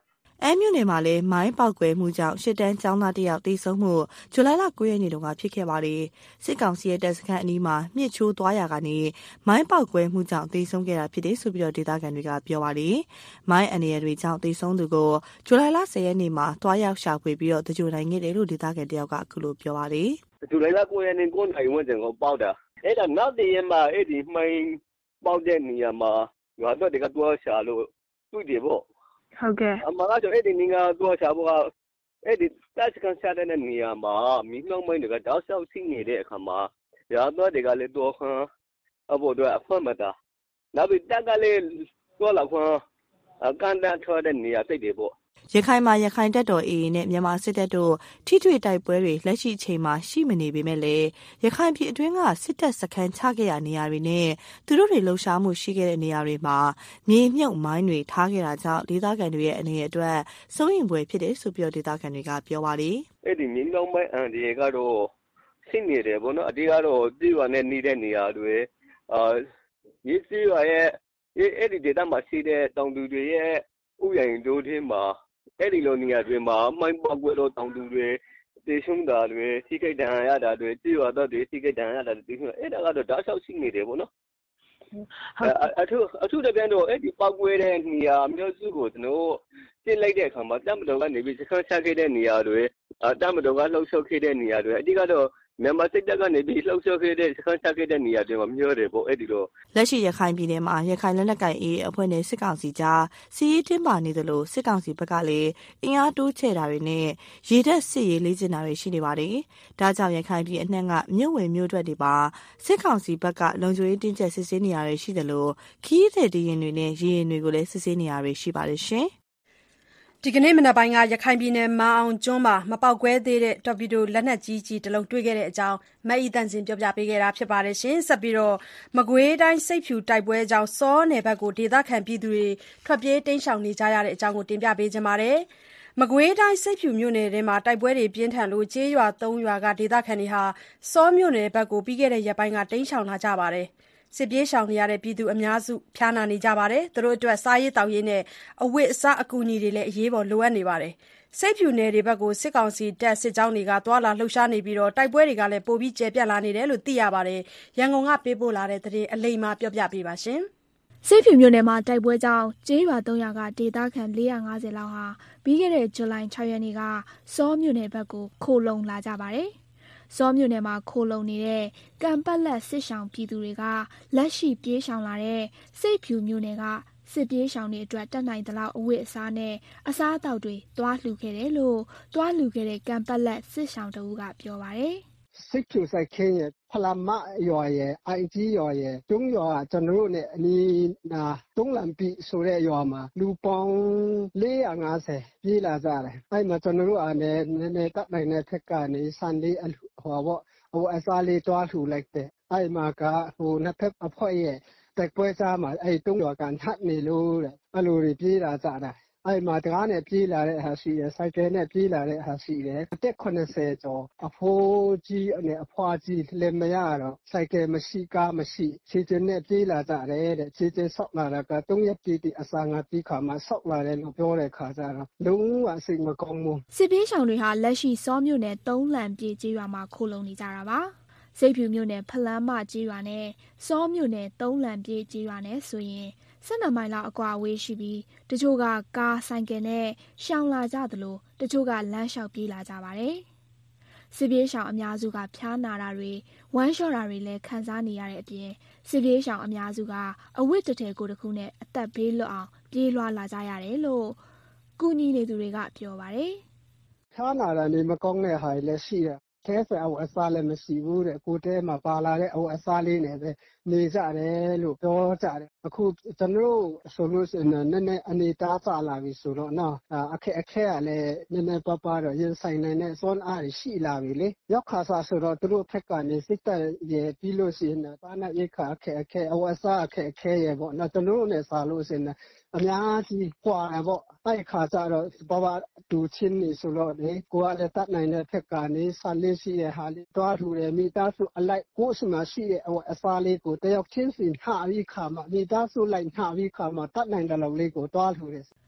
အဲမြို့နယ်မှာလည်းမိုင်းပေါက်ကွဲမှုကြောင့်ရှစ်တန်းကျောင်းသားတစ်ယောက်သေဆုံးမှုဇူလိုင်လကိုရက်နေ့တုန်းကဖြစ်ခဲ့ပါတယ်စစ်ကောင်စီရဲ့တပ်စခန်းအနီးမှာမြစ်ချိုးသွားရာကနေမိုင်းပေါက်ကွဲမှုကြောင့်သေဆုံးခဲ့တာဖြစ်တယ်ဆိုပြီးတော့ဒေသခံတွေကပြောပါတယ်မိုင်းအနေရတွေကြောင့်သေဆုံးသူကိုဇူလိုင်လဆယ်ရက်နေ့မှာတွားရောက်ရှာဖွေပြီးတော့တကြိုနိုင်ခဲ့တယ်လို့ဒေသခံတယောက်ကအခုလိုပြောပါတယ်ဇူလိုင်လကိုရက်နေ့ကိုနိုင်ဝန်းကျင်ကိုပေါက်တာအဲ့ဒါနောက်တည့်ရက်မှာအဲ့ဒီမိုင်းပေါက်တဲ့နေရာမှာရွာတော့တကတွားရှာလို့တွေ့တယ်ပေါ့ဟုတ်ကဲ့အမှန်ကတော့အဲ့ဒီနေကတော့ရှာဖို့ကအဲ့ဒီတက်စကန်ရှာတဲ့နေရာမှာမိနှောင်းမိုင်းတွေကတောက်လျှောက်ရှိနေတဲ့အခါမှာရွာတော့တကလည်းတော့ခန်းအဖို့တော့အဖွင့်မတာနောက်ပြီးတက်ကလည်းတော့လောက်ခန်းကန်တန်းထွက်တဲ့နေရာသိတယ်ပေါ့ရခိုင်မှာရခိုင်တပ်တော် အေအေ နဲ့မြန်မာစစ်တပ်တို့ထိတွေ့တိုက်ပွဲတွေလက်ရှိအချိန်မှာရှိမနေပေမဲ့လည်းရခိုင်ပြည်အတွင်းကစစ်တပ်စခန်းချခဲ့ရနေရာတွေနဲ့သူတို့တွေလှုပ်ရှားမှုရှိခဲ့တဲ့နေရာတွေမှာမြေမြုပ်မိုင်းတွေထားခဲ့တာကြောင့်ဒေသခံတွေရဲ့အနေနဲ့အတွက်စိုးရိမ်ဖွယ်ဖြစ်တယ်ဆိုပြီးဒေသခံတွေကပြောပါတယ်။အဲ့ဒီမြေမြုပ်မိုင်းအန်ဒီကတော့ရှိနေတယ်ပေါ့နော်အတိကတော့ပြည်ရွာနဲ့နေတဲ့နေရာတွေအာရေးစီရွာရဲ့အဲ့ဒီဒေသမှာရှိတဲ့တောင်သူတွေရဲ့ဥယျာဉ်တို့ထဲမှာအဲ့ဒီလိုနေရာတွေမှာမိုင်းပေါက်ကွဲတော့တောင်သူတွေတေရှုံးတာတွေထိခိုက်ဒဏ်ရာရတာတွေပြေးရတော့တွေထိခိုက်ဒဏ်ရာရတာတွေအဲ့ဒါကတော့တောက်လျှောက်ရှိနေတယ်ပေါ့နော်အထူးအထူးတပြန်တော့အဲ့ဒီပေါက်ကွဲတဲ့နေရာမျိုးစုကိုကျွန်တော်ပြစ်လိုက်တဲ့အခါမှာတမတော်ကနေပြီးစခန်းချခဲ့တဲ့နေရာတွေတမတော်ကလှုပ်ရှုပ်ခဲ့တဲ့နေရာတွေအတိကတော့မြန်မာစစ်တပ်ကနေပြီးလှုပ်ရှားခဲ့တဲ့စခန်းချခဲ့တဲ့နေရာတွေမှာမျောတယ်ပေါ့အဲ့ဒီတော့လက်ရှိရခိုင်ပြည်နယ်မှာရခိုင်လက်နက်ကိုင် အေအေ အဖွဲ့နဲ့စစ်ကောင်စီကြားစီးရေးတင်းမာနေသလိုစစ်ကောင်စီဘက်ကလည်းအင်အားတိုးချဲ့တာတွေနဲ့ရေတပ်စစ်ရေးလေ့ကျင့်တာတွေရှိနေပါတယ်။ဒါကြောင့်ရခိုင်ပြည်အနှံ့ကမြို့ဝင်မြို့ထွက်တွေမှာစစ်ကောင်စီဘက်ကလုံခြုံရေးတင်းကျပ်စစ်ဆေးနေရတွေရှိတယ်လို့ခီးတဲ့တရင်တွေနဲ့ရေရင်တွေကိုလည်းစစ်ဆေးနေရတွေရှိပါတယ်ရှင်။ဒီကနေ့မနက်ပိုင်းကရခိုင်ပြည်နယ်မန်အောင်ကျွန်းမှာမပေါက်ကွဲသေးတဲ့တော်ပီဒိုလက်နက်ကြီးကြီးတစ်လုံးတွေ့ခဲ့တဲ့အကြောင်းမအီတန်စင်ပြောပြပေးခဲ့တာဖြစ်ပါတယ်ရှင်ဆက်ပြီးတော့မကွေးတိုင်းစိတ်ဖြူတိုက်ပွဲကြောင့်စောနယ်ဘက်ကိုဒေသခံပြည်သူတွေထွက်ပြေးတိမ်းရှောင်နေကြရတဲ့အကြောင်းကိုတင်ပြပေးခြင်းပါတယ်မကွေးတိုင်းစိတ်ဖြူမြို့နယ်ထဲမှာတိုက်ပွဲတွေပြင်းထန်လို့ကျေးရွာသုံးရွာကဒေသခံတွေဟာစောမြို့နယ်ဘက်ကိုပြီးခဲ့တဲ့ရက်ပိုင်းကတိမ်းရှောင်လာကြပါတယ်စစ်ပြေးရှောင်နေရတဲ့ပြည်သူအများစုဖျားနာနေကြပါတယ်။သူတို့အတွက်စားရေးတောက်ရေးနဲ့အဝတ်အစားအကူအညီတွေလည်းအရေးပေါ်လိုအပ်နေပါတယ်။စိတ်ဖြူနယ်တွေဘက်ကိုစစ်ကောင်စီတပ်စစ်ကြောင်းတွေကသွာလာလှုပ်ရှားနေပြီးတော့တိုက်ပွဲတွေကလည်းပိုပြီးကျယ်ပြန့်လာနေတယ်လို့သိရပါတယ်။ရန်ကုန်ကပေးပို့လာတဲ့သတင်းအလိမ္မာပြောပြပေးပါရှင်။စိတ်ဖြူမြို့နယ်မှာတိုက်ပွဲကြောင့်ကျေးရွာသုံးရွာကဒေသခံလေးရာငါးဆယ်လောက်ဟာပြီးခဲ့တဲ့ဇူလိုင်ခြောက်ရက်နေ့ကစောမြို့နယ်ဘက်ကိုခိုလုံလာကြပါတယ်။စောမြို့နယ်မှာခိုလုံနေတဲ့ကံပတ်လက်စစ်ဆောင်ပြည်သူတွေကလက်ရှိပြေးရှောင်လာတဲ့စိတ်ဖြူမြို့နယ်ကစစ်ပြေးရှောင်တွေအတွက်တက်နိုင်သလောက်အဝတ်အစားနဲ့အစားအသောက်တွေတွားလှူခဲ့တယ်လို့တွားလှူခဲ့တဲ့ကံပတ်လက်စစ်ဆောင်တဦးကပြောပါတယ်စိတ်ဖြူဆိုင်ခင်းရဲ့ဖလာမရွာရဲ့အိုင်ကြီးရွာရဲ့ကျုံးရွာကျွန်တော်တို့နဲ့အနီးနာတုံးလံပီဆိုတဲ့ရွာမှာလူပေါင်းလေးရာငါးဆယ်ပြေးလာကြတယ်အဲ့မှာကျွန်တော်တို့အားနဲ့နည်းနည်းတတ်နိုင်တဲ့ထက်ကနေစံလေးဟောပေါ့ဟိုအစားလေးတွားလှူလိုက်တဲ့အဲ့မှာကဟိုနှစ်ဖက်အဖွဲ့ရဲ့တိုက်ပွဲစားမှာအဲ့တုံးရွာကန်ထပ်နေလို့တဲ့အဲ့လိုတွေပြေးလာကြတာအဲ့မှာတကားနဲ့ပြေးလာတဲ့ဟာရှိတယ်စိုက်ကယ်နဲ့ပြေးလာတဲ့ဟာရှိတယ်အသက်ခုနှစ်ဆယ်ကျော်အဖိုးကြီးနဲ့အဖွားကြီးလည်းမရတော့စိုက်ကယ်မရှိကားမရှိခြေကျင်းနဲ့ပြေးလာကြတယ်တဲ့ခြေကျင်းဆောက်လာတာကသုံးရက်ပြေးပြီးအစာငါပြီးခါမှဆောက်လာတယ်လို့ပြောတဲ့ခါကျတော့လုံးဝစိတ်မကောင်းဘူးစစ်ပြေးရှောင်တွေဟာလက်ရှိစောမြို့နယ်သုံးလံပြေးကျေးရွာမှာခိုလုံနေကြတာပါစိတ်ဖြူမြို့နယ်ဖလန်းမကျေးရွာနဲ့စောမြို့နယ်သုံးလံပြေးကျေးရွာနဲ့ဆိုရင်ဆယ်နှစ်မိုင်လောက်အကွာအဝေးရှိပြီးတချို့ကကားဆိုင်ကယ်နဲ့ရှောင်လာကြသလိုတချို့ကလမ်းလျှောက်ပြေးလာကြပါတယ်။စစ်ပြေးရှောင်အများစုကဖျားနာတာတွေဝမ်းလျှော့တာတွေလည်းခံစားနေရတဲ့အပြင်စစ်ပြေးရှောင်အများစုကအဝတ်တထည်ကိုတစ်ခုနဲ့အသက်ဘေးလွတ်အောင်ပြေးလွှားလာကြရတယ်လို့ကူညီနေသူတွေကပြောပါတယ်။ဖျားနာတာနေမကောင်းတဲ့ဟာလည်းရှိတယ်ခဲဆအဝအစားလည်းမရှိဘူးတဲ့ကိုတဲမှာပါလာတဲ့အဝအစားလေးနဲ့ပဲနေကြတယ်လို့ပြောကြတယ်အခုကျွန်တော်ဆိုလို့ရှိရင်နည်းနည်းအနေသားပါလာပြီဆိုတော့နော်အခက်အခဲကလည်းနည်းနည်းပါးပါတော့ရင်ဆိုင်နိုင်တဲ့စွမ်းအားရှိလာပြီလေရောက်ခါစားဆိုတော့သူတို့ဖက်ကနေစိတ်တက်ရပြီးလို့ရှိရင်ပါနာရိခါအခက်အခဲအဝအစားအခက်အခဲရပေါ့နော်ကျွန်တော်နဲ့စားလို့ရှိရင်အများကြီးกว่าပေါ့အဲ့ခါကျတော့ဘာဘာတူချင်းနေဆိုတော့လေကိုကလည်းတတ်နိုင်တဲ့ဖက်ကနေစားလေးရှိတဲ့ဟာလေးတွားထူတယ်မိသားစုအလိုက်ကိုယ်စမရှိတဲ့အစားလေးကိုတယောက်ချင်းစီနှာပြီးခါမှမိသားစုလိုက်နှာပြီးခါမှတတ်နိုင်တဲ့လောက်လေးကိုတွားထူတယ်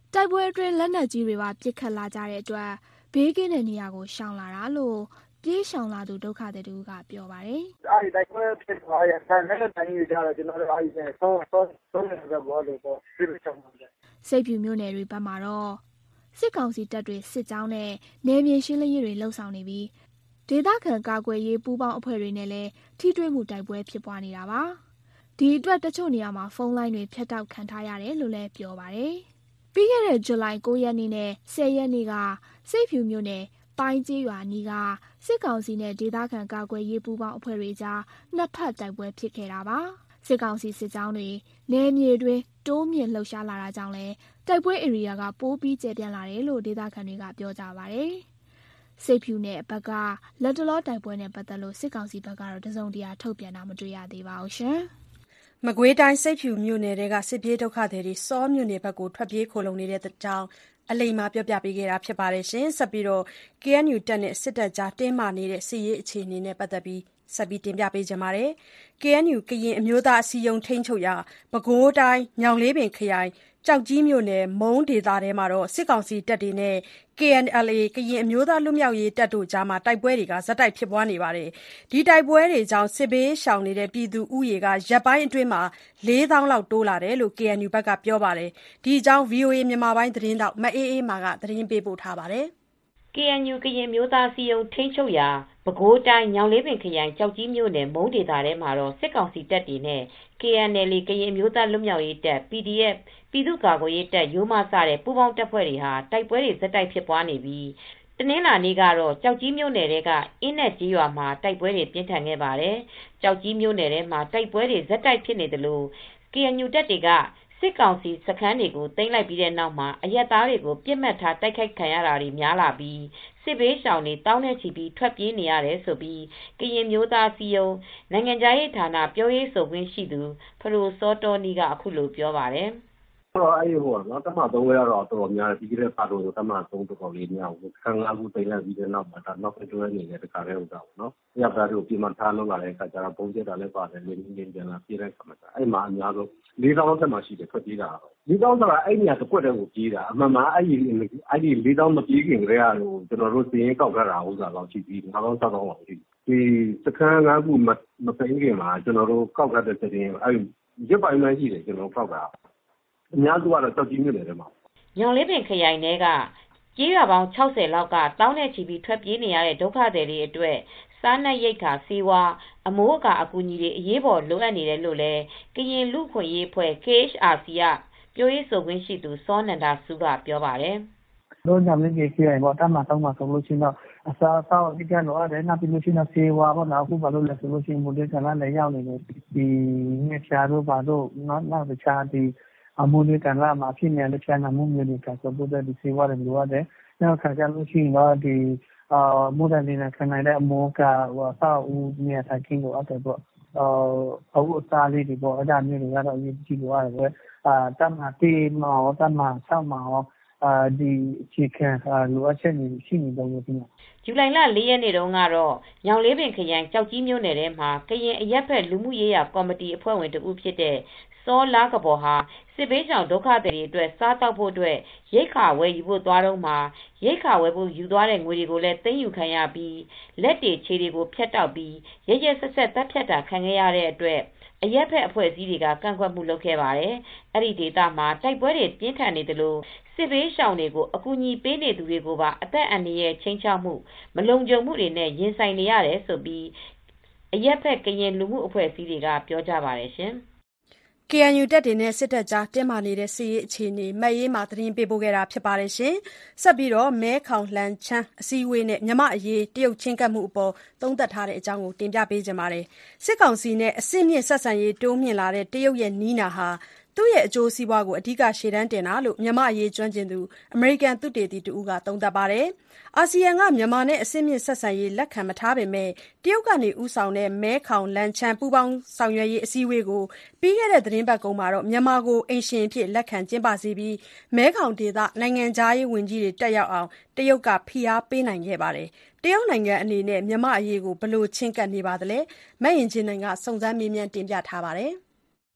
တိုက်ပွဲအတွင်းလက်နက်ကြီးတွေပါပစ်ခတ်လာကြတဲ့အတွက်ဘေးကင်းတဲ့နေရာကိုရှောင်လာတာလို့ပြေးရှောင်လာသူဒုက္ခသည်တို့ကပြောပါတယ်။အဲဒီတိုက်ပွဲဖြစ်သွားရဲ့ဆန်လက်တိုင်းကြီးကြတော့ကျွန်တော်တို့အဲဒီနဲ့ဆောင်းဆောင်းဆောင်းနေတဲ့ဘောလို့ပေါ့ပြေးရှောင်ပါတယ်။စိတ်ဖြူမျိုးနယ်တွေဘက်မှာတော့စစ်ကောင်စီတပ်တွေစစ်ကြောင်းနဲ့နယ်မြေရှင်းလင်းရေးတွေလှုပ်ဆောင်နေပြီးဒေသခံကာကွယ်ရေးပူးပေါင်းအဖွဲ့တွေနဲ့လည်းထိတွေ့မှုတိုက်ပွဲဖြစ်ပွားနေတာပါ။ဒီအတွက်တချို့နေရာမှာဖုန်းလိုင်းတွေဖြတ်တောက်ခံထားရတယ်လို့လည်းပြောပါတယ်။ပြီးခဲ့တဲ့ဇူလိုင်ကိုရက်နေ့နဲ့ဆယ်ရက်နေ့ကစိတ်ဖြူမျိုးနယ်ပိုင်းကျေးရွာနီးကစစ်ကောင်စီနဲ့ဒေသခံကာကွယ်ရေးပူးပေါင်းအဖွဲ့တွေကြားနှစ်ဖက်တိုက်ပွဲဖြစ်ခဲ့တာပါ။စစ်ကောင်စီစစ်ကြောင်းတွေနယ်မြေတွင်တိုးမြင့်လှုပ်ရှားလာတာကြောင့်လည်းတိုက်ပွဲဧရိယာကပိုးပြီးကျယ်ပြန့်လာတယ်လို့ဒေသခံတွေကပြောကြပါတယ်။စိတ်ဖြူနယ်ဘက်ကလက်တလောတိုက်ပွဲနဲ့ပတ်သက်လို့စစ်ကောင်စီဘက်ကတော့တစုံတရာထုတ်ပြန်တာမတွေ့ရသေးပါဘူးရှင်။မကွေးတိုင်းစိတ်ဖြူမြို့နယ်တွေကစစ်ပြေးဒုက္ခသည်တွေစောမြို့နယ်ဘက်ကိုထွက်ပြေးခိုလုံနေတဲ့အကြောင်းအလိမ္မာပြောပြပေးခဲ့တာဖြစ်ပါတယ်ရှင်။ဆက်ပြီးတော့ K N U တပ်နဲ့စစ်တပ်ကြားတင်းမာနေတဲ့စစ်ရေးအခြေအနေနဲ့ပတ်သက်ပြီးဆက်ပြီးတင်ပြပေးကြပါမယ်။ K N U ကရင်အမျိုးသားအစည်းအရုံးထိန်းချုပ်ရာပဲခူးတိုင်းညောင်လေးပင်ခရိုင်ကြောက်ကြီးမြို့နယ်မုံဒေသထဲမှာစစ်ကောင်စီတပ်တွေနဲ့ K N L A ကရင်အမျိုးသားလွတ်မြောက်ရေးတပ်တို့ကြားတိုက်ပွဲတွေဆက်တိုက်ဖြစ်ပွားနေပါတယ်။ဒီတိုက်ပွဲတွေကြောင့်စစ်ဘေးရှောင်နေတဲ့ပြည်သူဦးရေကရက်ပိုင်းအတွင်းမှာလေးသောင်းလောက်တိုးလာတယ်လို့ K N U ဘက်ကပြောပါတယ်။ဒီအကြောင်း ဗွီအိုအေမြန်မာပိုင်းသတင်းထောက်မအေးအေးမာကသတင်းပေးပို့ထားပါတယ်။ K N U ကရင်မျိုးသားစီယုံထိန်းချုပ်ရာပဲခူးတိုင်းညောင်လေးပင်ခရိုင်ကြောက်ကြီးမြို့နယ်မုံဒေသထဲမှာတော့စစ်ကောင်စီတပ်တွေနဲ့ K N L A ကရင်မျိုးသားလွတ်မြောက်ရေးတပ် P D F ပြည်သူ့ကာကွယ်ရေးတပ်ရိုးမစတဲ့ပူးပေါင်းတပ်ဖွဲ့တွေဟာတိုက်ပွဲတွေဆက်တိုက်ဖြစ်ပွားနေပြီးတနင်္လာနေ့ကတော့ကြောက်ကြီးမြို့နယ်ထဲကအင်းနဲ့ကြီးရွာမှာတိုက်ပွဲတွေပြင်းထန်ခဲ့ပါတယ်။ကြောက်ကြီးမြို့နယ်ထဲမှာတိုက်ပွဲတွေဆက်တိုက်ဖြစ်နေတယ်လို့ K N U တပ်တွေကစစ်ကောင်စီစခန်းတွေကိုသိမ်းလိုက်ပြီးတဲ့နောက်မှာအရက်သားတွေကိုပြစ်မှတ်ထားတိုက်ခိုက်ခံရတာတွေများလာပြီးစစ်ဘေးရှောင်တွေတောင်းနဲ့ချီပြီးထွက်ပြေးနေရတယ်ဆိုပြီးကရင်မျိုးသားစီယုံနိုင်ငံခြားရေးဌာနပြောရေးဆိုခွင့်ရှိသူဖရိုစောတော်နီကအခုလိုပြောပါတယ်။တော့အဲ့ဟိုနော်တမသုံးရတော့တော်တော်များတယ်ဒီကနေ့ပါတော့တမသုံးတော်တော်လေးများဘူးခံငါးခုသိမ်းလိုက်ပြီးတဲ့နောက်မှာဒါနောက်တစ်တွဲနေတယ်တခါတည်းဥစ္စာပေါ့နော်။ရပ်သားတို့ပြင်မှထားလုံးလာတဲ့အခါကျတော့ပုံကျက်တာလည်းပါတယ်လင်းလင်းပြန်လာပြေးတဲ့ခါမှာအဲ့မှာအများဆုံးလေးသောင်းတက်မှရှိတယ်ထွက်ပြေးတာ။လေးသောင်းဆိုတာအဲ့နေရာတစ်ခွက်တည်းကိုပြေးတာအမှန်မှအဲ့ဒီအဲ့ဒီလေးသောင်းမပြေးခင်ကတည်းကတော့ကျွန်တော်တို့စည်ရင်ကောက်ထားတာဥစ္စာတော့ရှိပြီးငါးသောင်း၆သောင်းလောက်ရှိဒီစခန်းငါးခုမမသိခင်မှာကျွန်တော်တို့ကောက်ထားတဲ့စည်ရင်အဲ့ရပ်ပိုင်မှရှိတယ်ကျွန်တော်ကောက်တာအများစုကတော့ကြောက်ကြီးမြို့နယ်ထဲမှာညောင်လေးပင်ခရိုင်ထဲကကြေးရွာပေါင်း၆၀လောက်ကတောင်းနဲ့ချီပြီးထွက်ပြေးနေရတဲ့ဒုက္ခသည်တွေအတွက်စားနပ်ရိက္ခာဆေးဝါးအမိုးအကာအကူအညီတွေအရေးပေါ်လိုအပ်နေတယ်လို့လည်းကရင်လူ့ခွင့်ရေးအဖွဲ့ K H R C ကပြောရေးဆိုခွင့်ရှိသူစောနန္ဒစုကပြောပါတယ်။တို့ညောင်လေးပင်ခရိုင်ပေါ့တမတောင်းမှာဆိုလို့ရှိရင်တော့အစားအသောက်အဓိကလိုအပ်တယ်နောက်ပြီးလို့ရှိရင်ဆေးဝါးပေါ့နော်အခုဘာလို့လဲဆိုလို့ရှိရင်မိုးလေးကလည်းလည်းရောက်နေတယ်ဒီငှက်ရှားတို့ဘာတို့နောက်နောက်တခြားဒီအမိုးလေးကလည်းမှာဖြစ်နေတဲ့ဖြာနာမှုမျိုးတွေကဆိုတော့ဒီဆေးဝါးတွေလိုအပ်တယ်နောက်ခါကျလို့ရှိရင်တော့ဒီအာမိုးတယ်နေခံနိုင်တဲ့အမိုးကဟိုဆောက်ဦးနေထိုင်ခင်းကိုအပ်တယ်ပေါ့အာအခုအစားလေးတွေပေါ့အဲ့ဒါမျိုးတွေကတော့အရေးကြီးလို့ရတယ်ပဲအာတမတေးမောတမဆောက်မောအာဒီချီခံလိုအပ်ချက်တွေရှိနေတော့ဒီမှာဇူလိုင်လ၄ရက်နေ့တုန်းကတော့ညောင်လေးပင်ခရိုင်ကြောက်ကြီးမြို့နယ်ထဲမှာကရင်အရက်ဖက်လူမှုရေးရာကော်မတီအဖွဲ့ဝင်တဦးဖြစ်တဲ့စောလာကဘော်ဟာစစ်ဘေးရှောင်ဒုက္ခသည်တွေအတွက်စားတောက်ဖို့အတွက်ရိတ်ခါဝယ်ယူဖို့သွားတော့မှာရိတ်ခါဝယ်ဖို့ယူသွားတဲ့ငွေတွေကိုလည်းသိမ်းယူခံရပြီးလက်တွေခြေတွေကိုဖျက်တောက်ပြီးရရဆက်ဆက်တပ်ဖြတ်တာခံခဲ့ရတဲ့အတွက်အရက်ဖက်အဖွဲ့အစည်းတွေကကန့်ကွက်မှုလုပ်ခဲ့ပါတယ်။အဲ့ဒီဒေသမှာတိုက်ပွဲတွေပြင်းထန်နေတယ်လို့စစ်ဘေးရှောင်တွေကိုအကူအညီပေးနေသူတွေကိုပါအသက်အန္တရာယ်ချင်းချောက်မှုမလုံခြုံမှုတွေနဲ့ရင်ဆိုင်နေရတယ်ဆိုပြီးအရက်ဖက်ကရင်လူမှုအဖွဲ့အစည်းတွေကပြောကြပါတယ်ရှင်။ K N U တပ်တွေနဲ့စစ်တပ်ကြားတင်းမာနေတဲ့စစ်ရေးအခြေအနေမအေးမှာသတင်းပေးပို့ခဲ့တာဖြစ်ပါတယ်ရှင်။ဆက်ပြီးတော့မဲခေါင်လှန်ချမ်းအစည်းအဝေးနဲ့မြမအရေးတရုတ်ချင်းကပ်မှုအပေါ်သုံးသပ်ထားတဲ့အကြောင်းကိုတင်ပြပေးကြပါမယ်။စစ်ကောင်စီနဲ့အဆင့်မြင့်ဆက်ဆံရေးတိုးမြင့်လာတဲ့တရုတ်ရဲ့နီးနာဟာသူ့ရဲ့အကျိုးစီးပွားကိုအဓိကရှေ့တန်းတင်တာလို့မြန်မာအရေးကျွမ်းကျင်သူအမေရိကန်သုတေသီတဦးကသုံးသပ်ပါတယ်။အာဆီယံကမြန်မာနဲ့အဆင့်မြင့်ဆက်ဆံရေးလက်ခံမထားပေမဲ့တရုတ်ကနေဦးဆောင်တဲ့မဲခေါင်လန်ချန်းပူးပေါင်းဆောင်ရွက်ရေးအစည်းအဝေးကိုပြီးခဲ့တဲ့သတင်းပတ်ကုန်မှာတော့မြန်မာကိုအိမ်ရှင်အဖြစ်လက်ခံကျင်းပစေပြီးမဲခေါင်ဒေသနိုင်ငံခြားရေးဝန်ကြီးတွေတက်ရောက်အောင်တရုတ်ကဖိအားပေးနိုင်ခဲ့ပါတယ်။တရုတ်နိုင်ငံအနေနဲ့မြန်မာအရေးကိုဘယ်လိုချဉ်းကပ်နေပါသလဲ။မအင်ဂျင်နိုင်ကစုံစမ်းမေးမြန်းတင်ပြထားပါတယ်။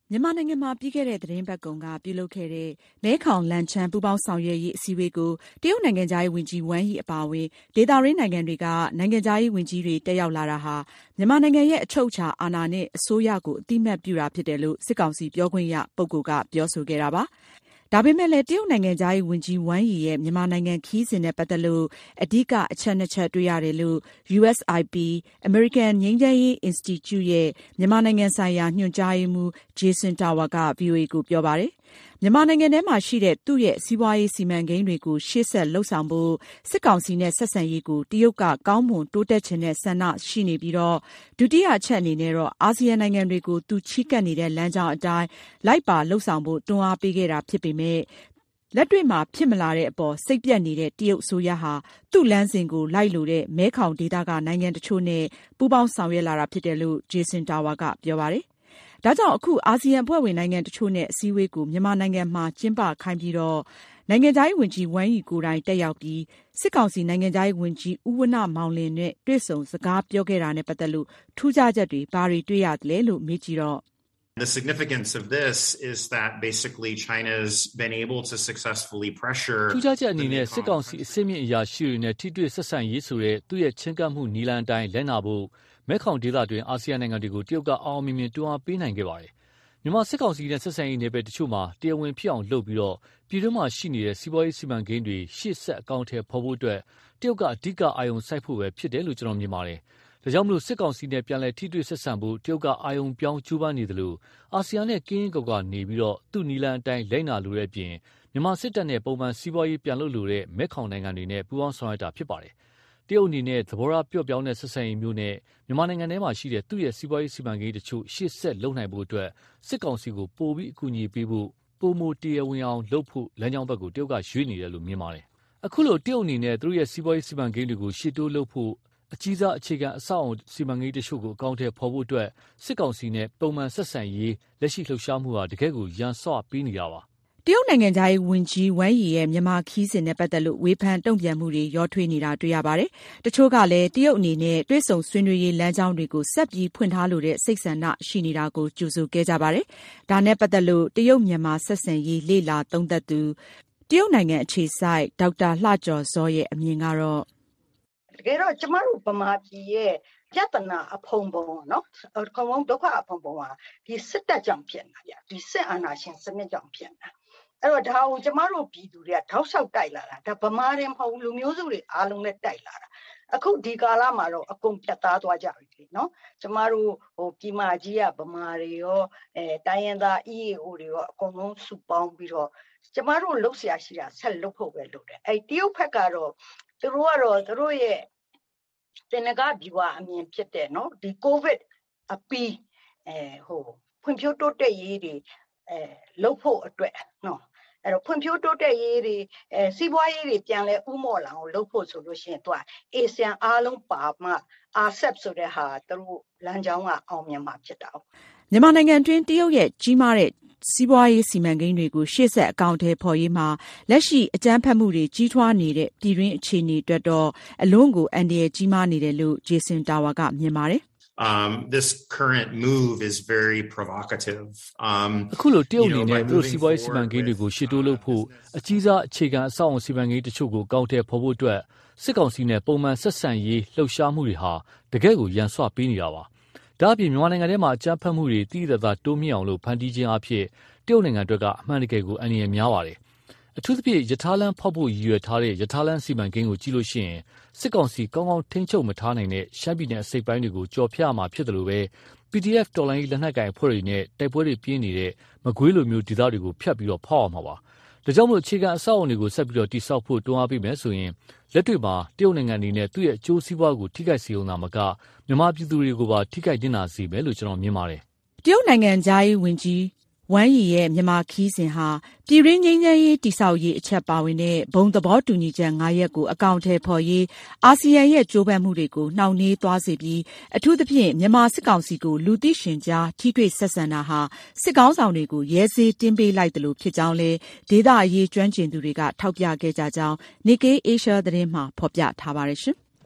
မြန်မာနိုင်ငံမှာပြီးခဲ့တဲ့သီတင်းပတ်ကုန်ကပြုလုပ်ခဲ့တဲ့မဲခေါင်လန်ချန်းပူးပေါင်းဆောင်ရွက်ရေးအစည်းအဝေးကိုတရုတ်နိုင်ငံခြားရေးဝန်ကြီးဝမ်ယီအပါအဝင်ဒေသရင်းနိုင်ငံတွေကနိုင်ငံခြားရေးဝန်ကြီးတွေတက်ရောက်လာတာဟာမြန်မာနိုင်ငံရဲ့အချုပ်အခြာအာဏာနဲ့အစိုးရကိုအတိအမှတ်ပြုတာဖြစ်တယ်လို့စစ်ကောင်စီပြောခွင့်ရပုဂ္ဂိုလ်ကပြောဆိုခဲ့တာပါ။ဒါပေမဲ့လည်းတရုတ်နိုင်ငံခြားရေးဝန်ကြီးဝမ်ယီရဲ့မြန်မာနိုင်ငံခီးစဉ်နဲ့ပတ်သက်လို့အဓိကအချက်နှစ်ချက်တွေ့ရတယ်လို့ ယူအက်စ် အိုင် ပီ American ငြိမ်းချမ်းရေး Institute ရဲ့မြန်မာနိုင်ငံဆိုင်ရာညွှန်ကြားရေးမှူး Jason Tower က ဗွီအိုအေ ကိုပြောပါတယ်။မြန်မာနိုင်ငံထဲမှာရှိတဲ့သူ့ရဲ့စီးပွားရေးစီမံကိန်းတွေကိုရှေ့ဆက်လုပ်ဆောင်ဖို့စစ်ကောင်စီနဲ့ဆက်ဆံရေးကိုတရုတ်ကကောင်းမွန်တိုးတက်ခြင်းနဲ့ဆန္ဒရှိနေပြီးတော့ဒုတိယအချက်အနေနဲ့တော့အာဆီယံနိုင်ငံတွေကိုသူချီးကပ်နေတဲ့လမ်းကြောင်းအတိုင်းလိုက်ပါလှုပ်ဆောင်ဖို့တွန်းအားပေးခဲ့တာဖြစ်ပေမဲ့လက်တွေ့မှာဖြစ်မလာတဲ့အပေါ်စိတ်ပြတ်နေတဲ့တရုတ်အစိုးရဟာသူ့လမ်းစဉ်ကိုလိုက်လို့တဲ့မဲခေါင်ဒေသကနိုင်ငံတချို့နဲ့ပူးပေါင်းဆောင်ရွက်လာတာဖြစ်တယ်လို့ Jason Tower ကပြောပါတယ်။ဒါကြောင့်အခုအာဆီယံအဖွဲ့ဝင်နိုင်ငံတချို့နဲ့အစည်းအဝေးကိုမြန်မာနိုင်ငံမှာကျင်းပခိုင်းပြီးတော့နိုင်ငံခြားရေးဝန်ကြီးဝမ်ယီကိုယ်တိုင်တက်ရောက်ပြီးစစ်ကောင်စီနိုင်ငံခြားရေးဝန်ကြီးဦးဝဏ္ဏမောင်လင်းနဲ့တွေ့ဆုံစကားပြောခဲ့တာနဲ့ပတ်သက်လို့ထူးခြားချက်တွေဘာတွေတွေ့ရတယ်လဲလို့မေးကြည့်တော့ The significance of this is that basically China's been able to successfully pressure ထူးခြားချက်အနေနဲ့စစ်ကောင်စီအစစ်မြင့်အရာရှိတွေနဲ့ထိတွေ့ဆက်ဆံရေးဆိုတဲ့သူ့ရဲ့ချင်းကပ်မှုနီလန်တိုင်းလက်နာဖို့မဲခေါင်ဒေသတွင်အာဆီယံနိုင်ငံတွေကိုတရုတ်ကအောင်မြင်မြင်တွန်းအားပေးနိုင်ခဲ့ပါတယ်။မြန်မာစစ်ကောင်စီနဲ့ဆက်ဆံရေးနယ်ပယ်တချို့မှာတရားဝင်ဖြစ်အောင်လုပ်ပြီးတော့ပြည်တွင်းမှာရှိနေတဲ့စီးပွားရေးစီမံကိန်းတွေရှေ့ဆက်အကောင့်ထဲပေါ်ဖို့အတွက်တရုတ်ကအဓိကအာရုံစိုက်ဖို့ပဲဖြစ်တယ်လို့ကျွန်တော်မြင်ပါတယ်။ဒါကြောင့်မလို့စစ်ကောင်စီနဲ့ပြန်လည်ထိတွေ့ဆက်ဆံဖို့တရုတ်ကအာရုံပြောင်းကြိုးပမ်းနေတယ်လို့အာဆီယံနဲ့ကင်းရင်ကောက်ကနေပြီးတော့သူ့နီလန်အတိုင်းလိုက်နာလိုတဲ့အပြင်မြန်မာစစ်တပ်နဲ့ပုံမှန်စီးပွားရေးပြန်လုပ်လိုတဲ့မဲခေါင်နိုင်ငံတွေနဲ့ပူးပေါင်းဆောင်ရွက်တာဖြစ်ပါတယ်။တရုတ်အနေနဲ့သဘောထားပျော့ပြောင်းတဲ့ဆက်ဆံရေးမျိုးနဲ့မြန်မာနိုင်ငံထဲမှာရှိတဲ့သူ့ရဲ့စီးပွားရေးစီမံကိန်းတချို့ရှေ့ဆက်လုပ်နိုင်ဖို့အတွက်စစ်ကောင်စီကိုပိုပြီးအကူအညီပေးဖို့ပုံမတရားဝင်အောင်လုပ်ဖို့လမ်းကြောင်းဘက်ကိုတရုတ်ကရွေးနေတယ်လို့မြင်ပါတယ်။အခုလိုတရုတ်အနေနဲ့သူ့ရဲ့စီးပွားရေးစီမံကိန်းတွေကိုရှေ့တိုးလုပ်ဖို့အကြီးစားအခြေခံအဆောက်အအုံစီမံကိန်းတချို့ကိုအကောင့်ထဲပေါ်ဖို့အတွက်စစ်ကောင်စီနဲ့ပုံမှန်ဆက်ဆံရေးလက်ရှိလှုပ်ရှားမှုဟာတကယ့်ကိုရန်စော့ပေးနေတာပါတရုတ်နိုင်ငံခြားရေးဝန်ကြီးဝမ်ယီရဲ့မြန်မာခီးစဉ်နဲ့ပတ်သက်လို့ဝေဖန်တုံ့ပြန်မှုတွေရောထွေးနေတာတွေ့ရပါတယ်။တချို့ကလည်းတရုတ်အနေနဲ့တွဲဆုံဆွေးနွေးရေးလမ်းကြောင်းတွေကိုဆက်ပြီးဖွင့်ထားလို့တဲ့စိတ်ဆန္ဒရှိနေတာကိုကြိုဆိုခဲ့ကြပါတယ်။ဒါနဲ့ပတ်သက်လို့တရုတ်မြန်မာဆက်ဆံရေးလေ့လာသုံးသပ်သူတရုတ်နိုင်ငံအခြေစိုက်ဒေါက်တာလှကျော်စောရဲ့အမြင်ကတော့တကယ်တော့ကျမတို့ဗမာပြည်ရဲ့ပြဿနာအဖုံပုံနော်အကောင်လုံးဒုက္ခအဖုံပုံဟာဒီစစ်တပ်ကြောင့်ဖြစ်နေတာဗျဒီစစ်အာဏာရှင်စနစ်ကြောင့်ဖြစ်နေတာအဲ့တော့ဒါကိုကျမတို့ပြည်သူတွေကထောက်လျှောက်တိုက်လာတာဒါဗမာတွေမဟုတ်လူမျိုးစုတွေအားလုံးနဲ့တိုက်လာတာအခုဒီကာလမှာတော့အကုန်ပြတ်သားသွားကြပြီနော်ကျမတို့ဟိုပြည်မကြီးကဗမာတွေရောအဲတိုင်းရင်းသား E A O တွေရောအကုန်လုံးစုပေါင်းပြီးတော့ကျမတို့လှုပ်ရှားရှိတာဆက်လှုပ်ဖို့ပဲလုပ်တယ်အဲ့တရုတ်ဘက်ကတော့သူတို့ကတော့သူတို့ရဲ့တင်နဂဗျူဟာအမြင်ဖြစ်တဲ့နော်ဒီကိုဗစ်အပီးအဲဟိုဖွံ့ဖြိုးတိုးတက်ရေးတွေအဲလှုပ်ဖို့အတွက်နော်အဲ့တော့ဖွံ့ဖြိုးတိုးတက်ရေးတွေအဲစီးပွားရေးတွေပြန်လဲဥမော့လာအောင်လှုပ်ဖို့ဆိုလို့ရှိရင်သူကအေဆီယံအားလုံးပါမှအာဆပ်ဆိုတဲ့ဟာသူတို့လမ်းကြောင်းကအောင်မြင်မှာဖြစ်တာ။မြန်မာနိုင်ငံတွင်းတရုတ်ရဲ့ကြီးမားတဲ့စီးပွားရေးစီမံကိန်းတွေကိုရှေ့ဆက်အကောင့်ထဲပေါ်ရေးမှာလက်ရှိအကြမ်းဖက်မှုတွေကြီးထွားနေတဲ့ပြည်တွင်းအခြေအနေအတွက်တော့အလွန်ကိုအန္တရာယ်ကြီးမားနေတယ်လို့ Jason Tower ကမြင်ပါတယ်။ Um, this current move is very provocative. Um, အခုလိုတရုတ်အနေနဲ့သူ့စီးပွားရေးစီမံကိန်းတွေကိုရှေ့တိုးလုပ်ဖို့အကြီးစားအခြေခံအဆောက်အအုံစီမံကိန်းတချို့ကိုကောက်တဲ့ဖော်ဖို့အတွက်စစ်ကောင်စီနဲ့ပုံမှန်ဆက်ဆံရေးလှုပ်ရှားမှုတွေဟာတကယ့်ကိုရန်စွာပေးနေတာပါ။ဒါ့အပြင်မြန်မာနိုင်ငံထဲမှာအကြမ်းဖက်မှုတွေတည်တည်သာတိုးမြင့်အောင်လို့ဖန်တီးခြင်းအဖြစ်တရုတ်နိုင်ငံအတွက်ကအမှန်တကယ်ကိုအန္တရာယ်များပါတယ်။အထူးသဖြင့်ယထာလန်းဖောက်ဖို့ရည်ရွယ်ထားတဲ့ယထာလန်းစီမံကိန်းကိုကြည့်လို့ရှိရင်စစ်ကောင်စီကောင်းကောင်းထိန်းချုပ်မထားနိုင်တဲ့ရှမ်းပြည်နယ်အစိပ်ပိုင်းတွေကိုကြော်ဖြတ်မှာဖြစ်တယ်လို့ပဲ P D F တော်လိုင်းလက်နက်ကိုင်အဖွဲ့တွေနဲ့တိုက်ပွဲတွေပြင်းနေတဲ့မကွေးလိုမျိုးဒေသတွေကိုဖျက်ပြီးတော့ဖောက်အောင်မှာပါ။ဒါကြောင့်မို့အခြေခံအဆောက်အအုံတွေကိုဆက်ပြီးတော့တိစောက်ဖို့တွန်းအားပေးမယ်ဆိုရင်လက်တွေ့မှာတရုတ်နိုင်ငံအနေနဲ့သူ့ရဲ့အကျိုးစီးပွားကိုထိခိုက်စေုံသာမကမြန်မာပြည်သူတွေကိုပါထိခိုက်နေတာစေမယ်လို့ကျွန်တော်မြင်ပါတယ်။တရုတ်နိုင်ငံသားရေးဝန်ကြီးဝမ်ယီရဲ့မြန်မာခီးစဉ်ဟာပြည်တွင်းငြိမ်းချမ်းရေးတည်ဆောက်ရေးအချက်ပါဝင်တဲ့ဘုံသဘောတူညီချက်၅ရပ်ကိုအကောင့်ထဲပေါ်ရေးအာဆီယံရဲ့ကြိုးပမ်းမှုတွေကိုနှောင့်နှေးသွားစေပြီးအထူးသဖြင့်မြန်မာစစ်ကောင်စီကိုလူသိရှင်ကြားထိတွေ့ဆက်ဆံတာဟာစစ်ကောင်းဆောင်တွေကိုရဲစေးတင်းပေးလိုက်တယ်လို့ဖြစ်ကြောင်းလဲဒေသအရေးကျွမ်းကျင်သူတွေကထောက်ပြခဲ့ကြကြောင်း Nikkei Asia သတင်းမှာဖော်ပြထားပါတယ်ရှင်။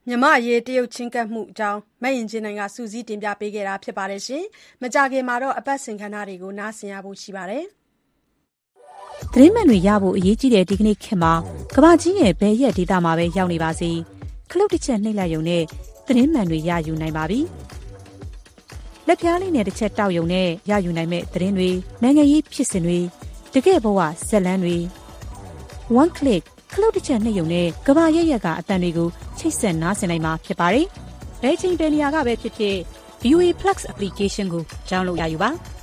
မြန်မာ့အရေးတရုတ်ချဉ်းကပ်မှုအကြောင်းမအင်ကြင်းနိုင်ကစူးစီးတင်ပြပေးခဲ့တာဖြစ်ပါတယ်ရှင်။မကြခင်မှာတော့အပတ်စဉ်ခန်းသားတွေကိုနားဆင်ရဖို့ရှိပါတယ်။သတင်းမှန်တွေရဖို့အရေးကြီးတဲ့ဒီကနေ့ခေတ်မှာကမ္ဘာကြီးရဲ့ဘယ်ရက်ဒေသမှာပဲရောက်နေပါစေခလုတ်တစ်ချက်နှိပ်လိုက်ရုံနဲ့သတင်းမှန်တွေရယူနိုင်ပါပြီ။လက်ပြားလေးနဲ့တစ်ချက်တောက်ရုံနဲ့ရယူနိုင်မဲ့သတင်းတွေနိုင်ငံရေးဖြစ်စဉ်တွေတကယ့်ဘဝဇက်လန်းတွေ one click ခလုတ်တစ်ချက်နှိပ်ရုံနဲ့ကမ္ဘာရဲ့ရက်ကအတန်တွေကိုချိတ်ဆက်နားဆင်နိုင်မှာဖြစ်ပါတယ်။ဘယ်ချိန်ဘယ်နေရာကပဲဖြစ်ဖြစ် ဗီ အို အေ Plus application ကို download ရယူပါ။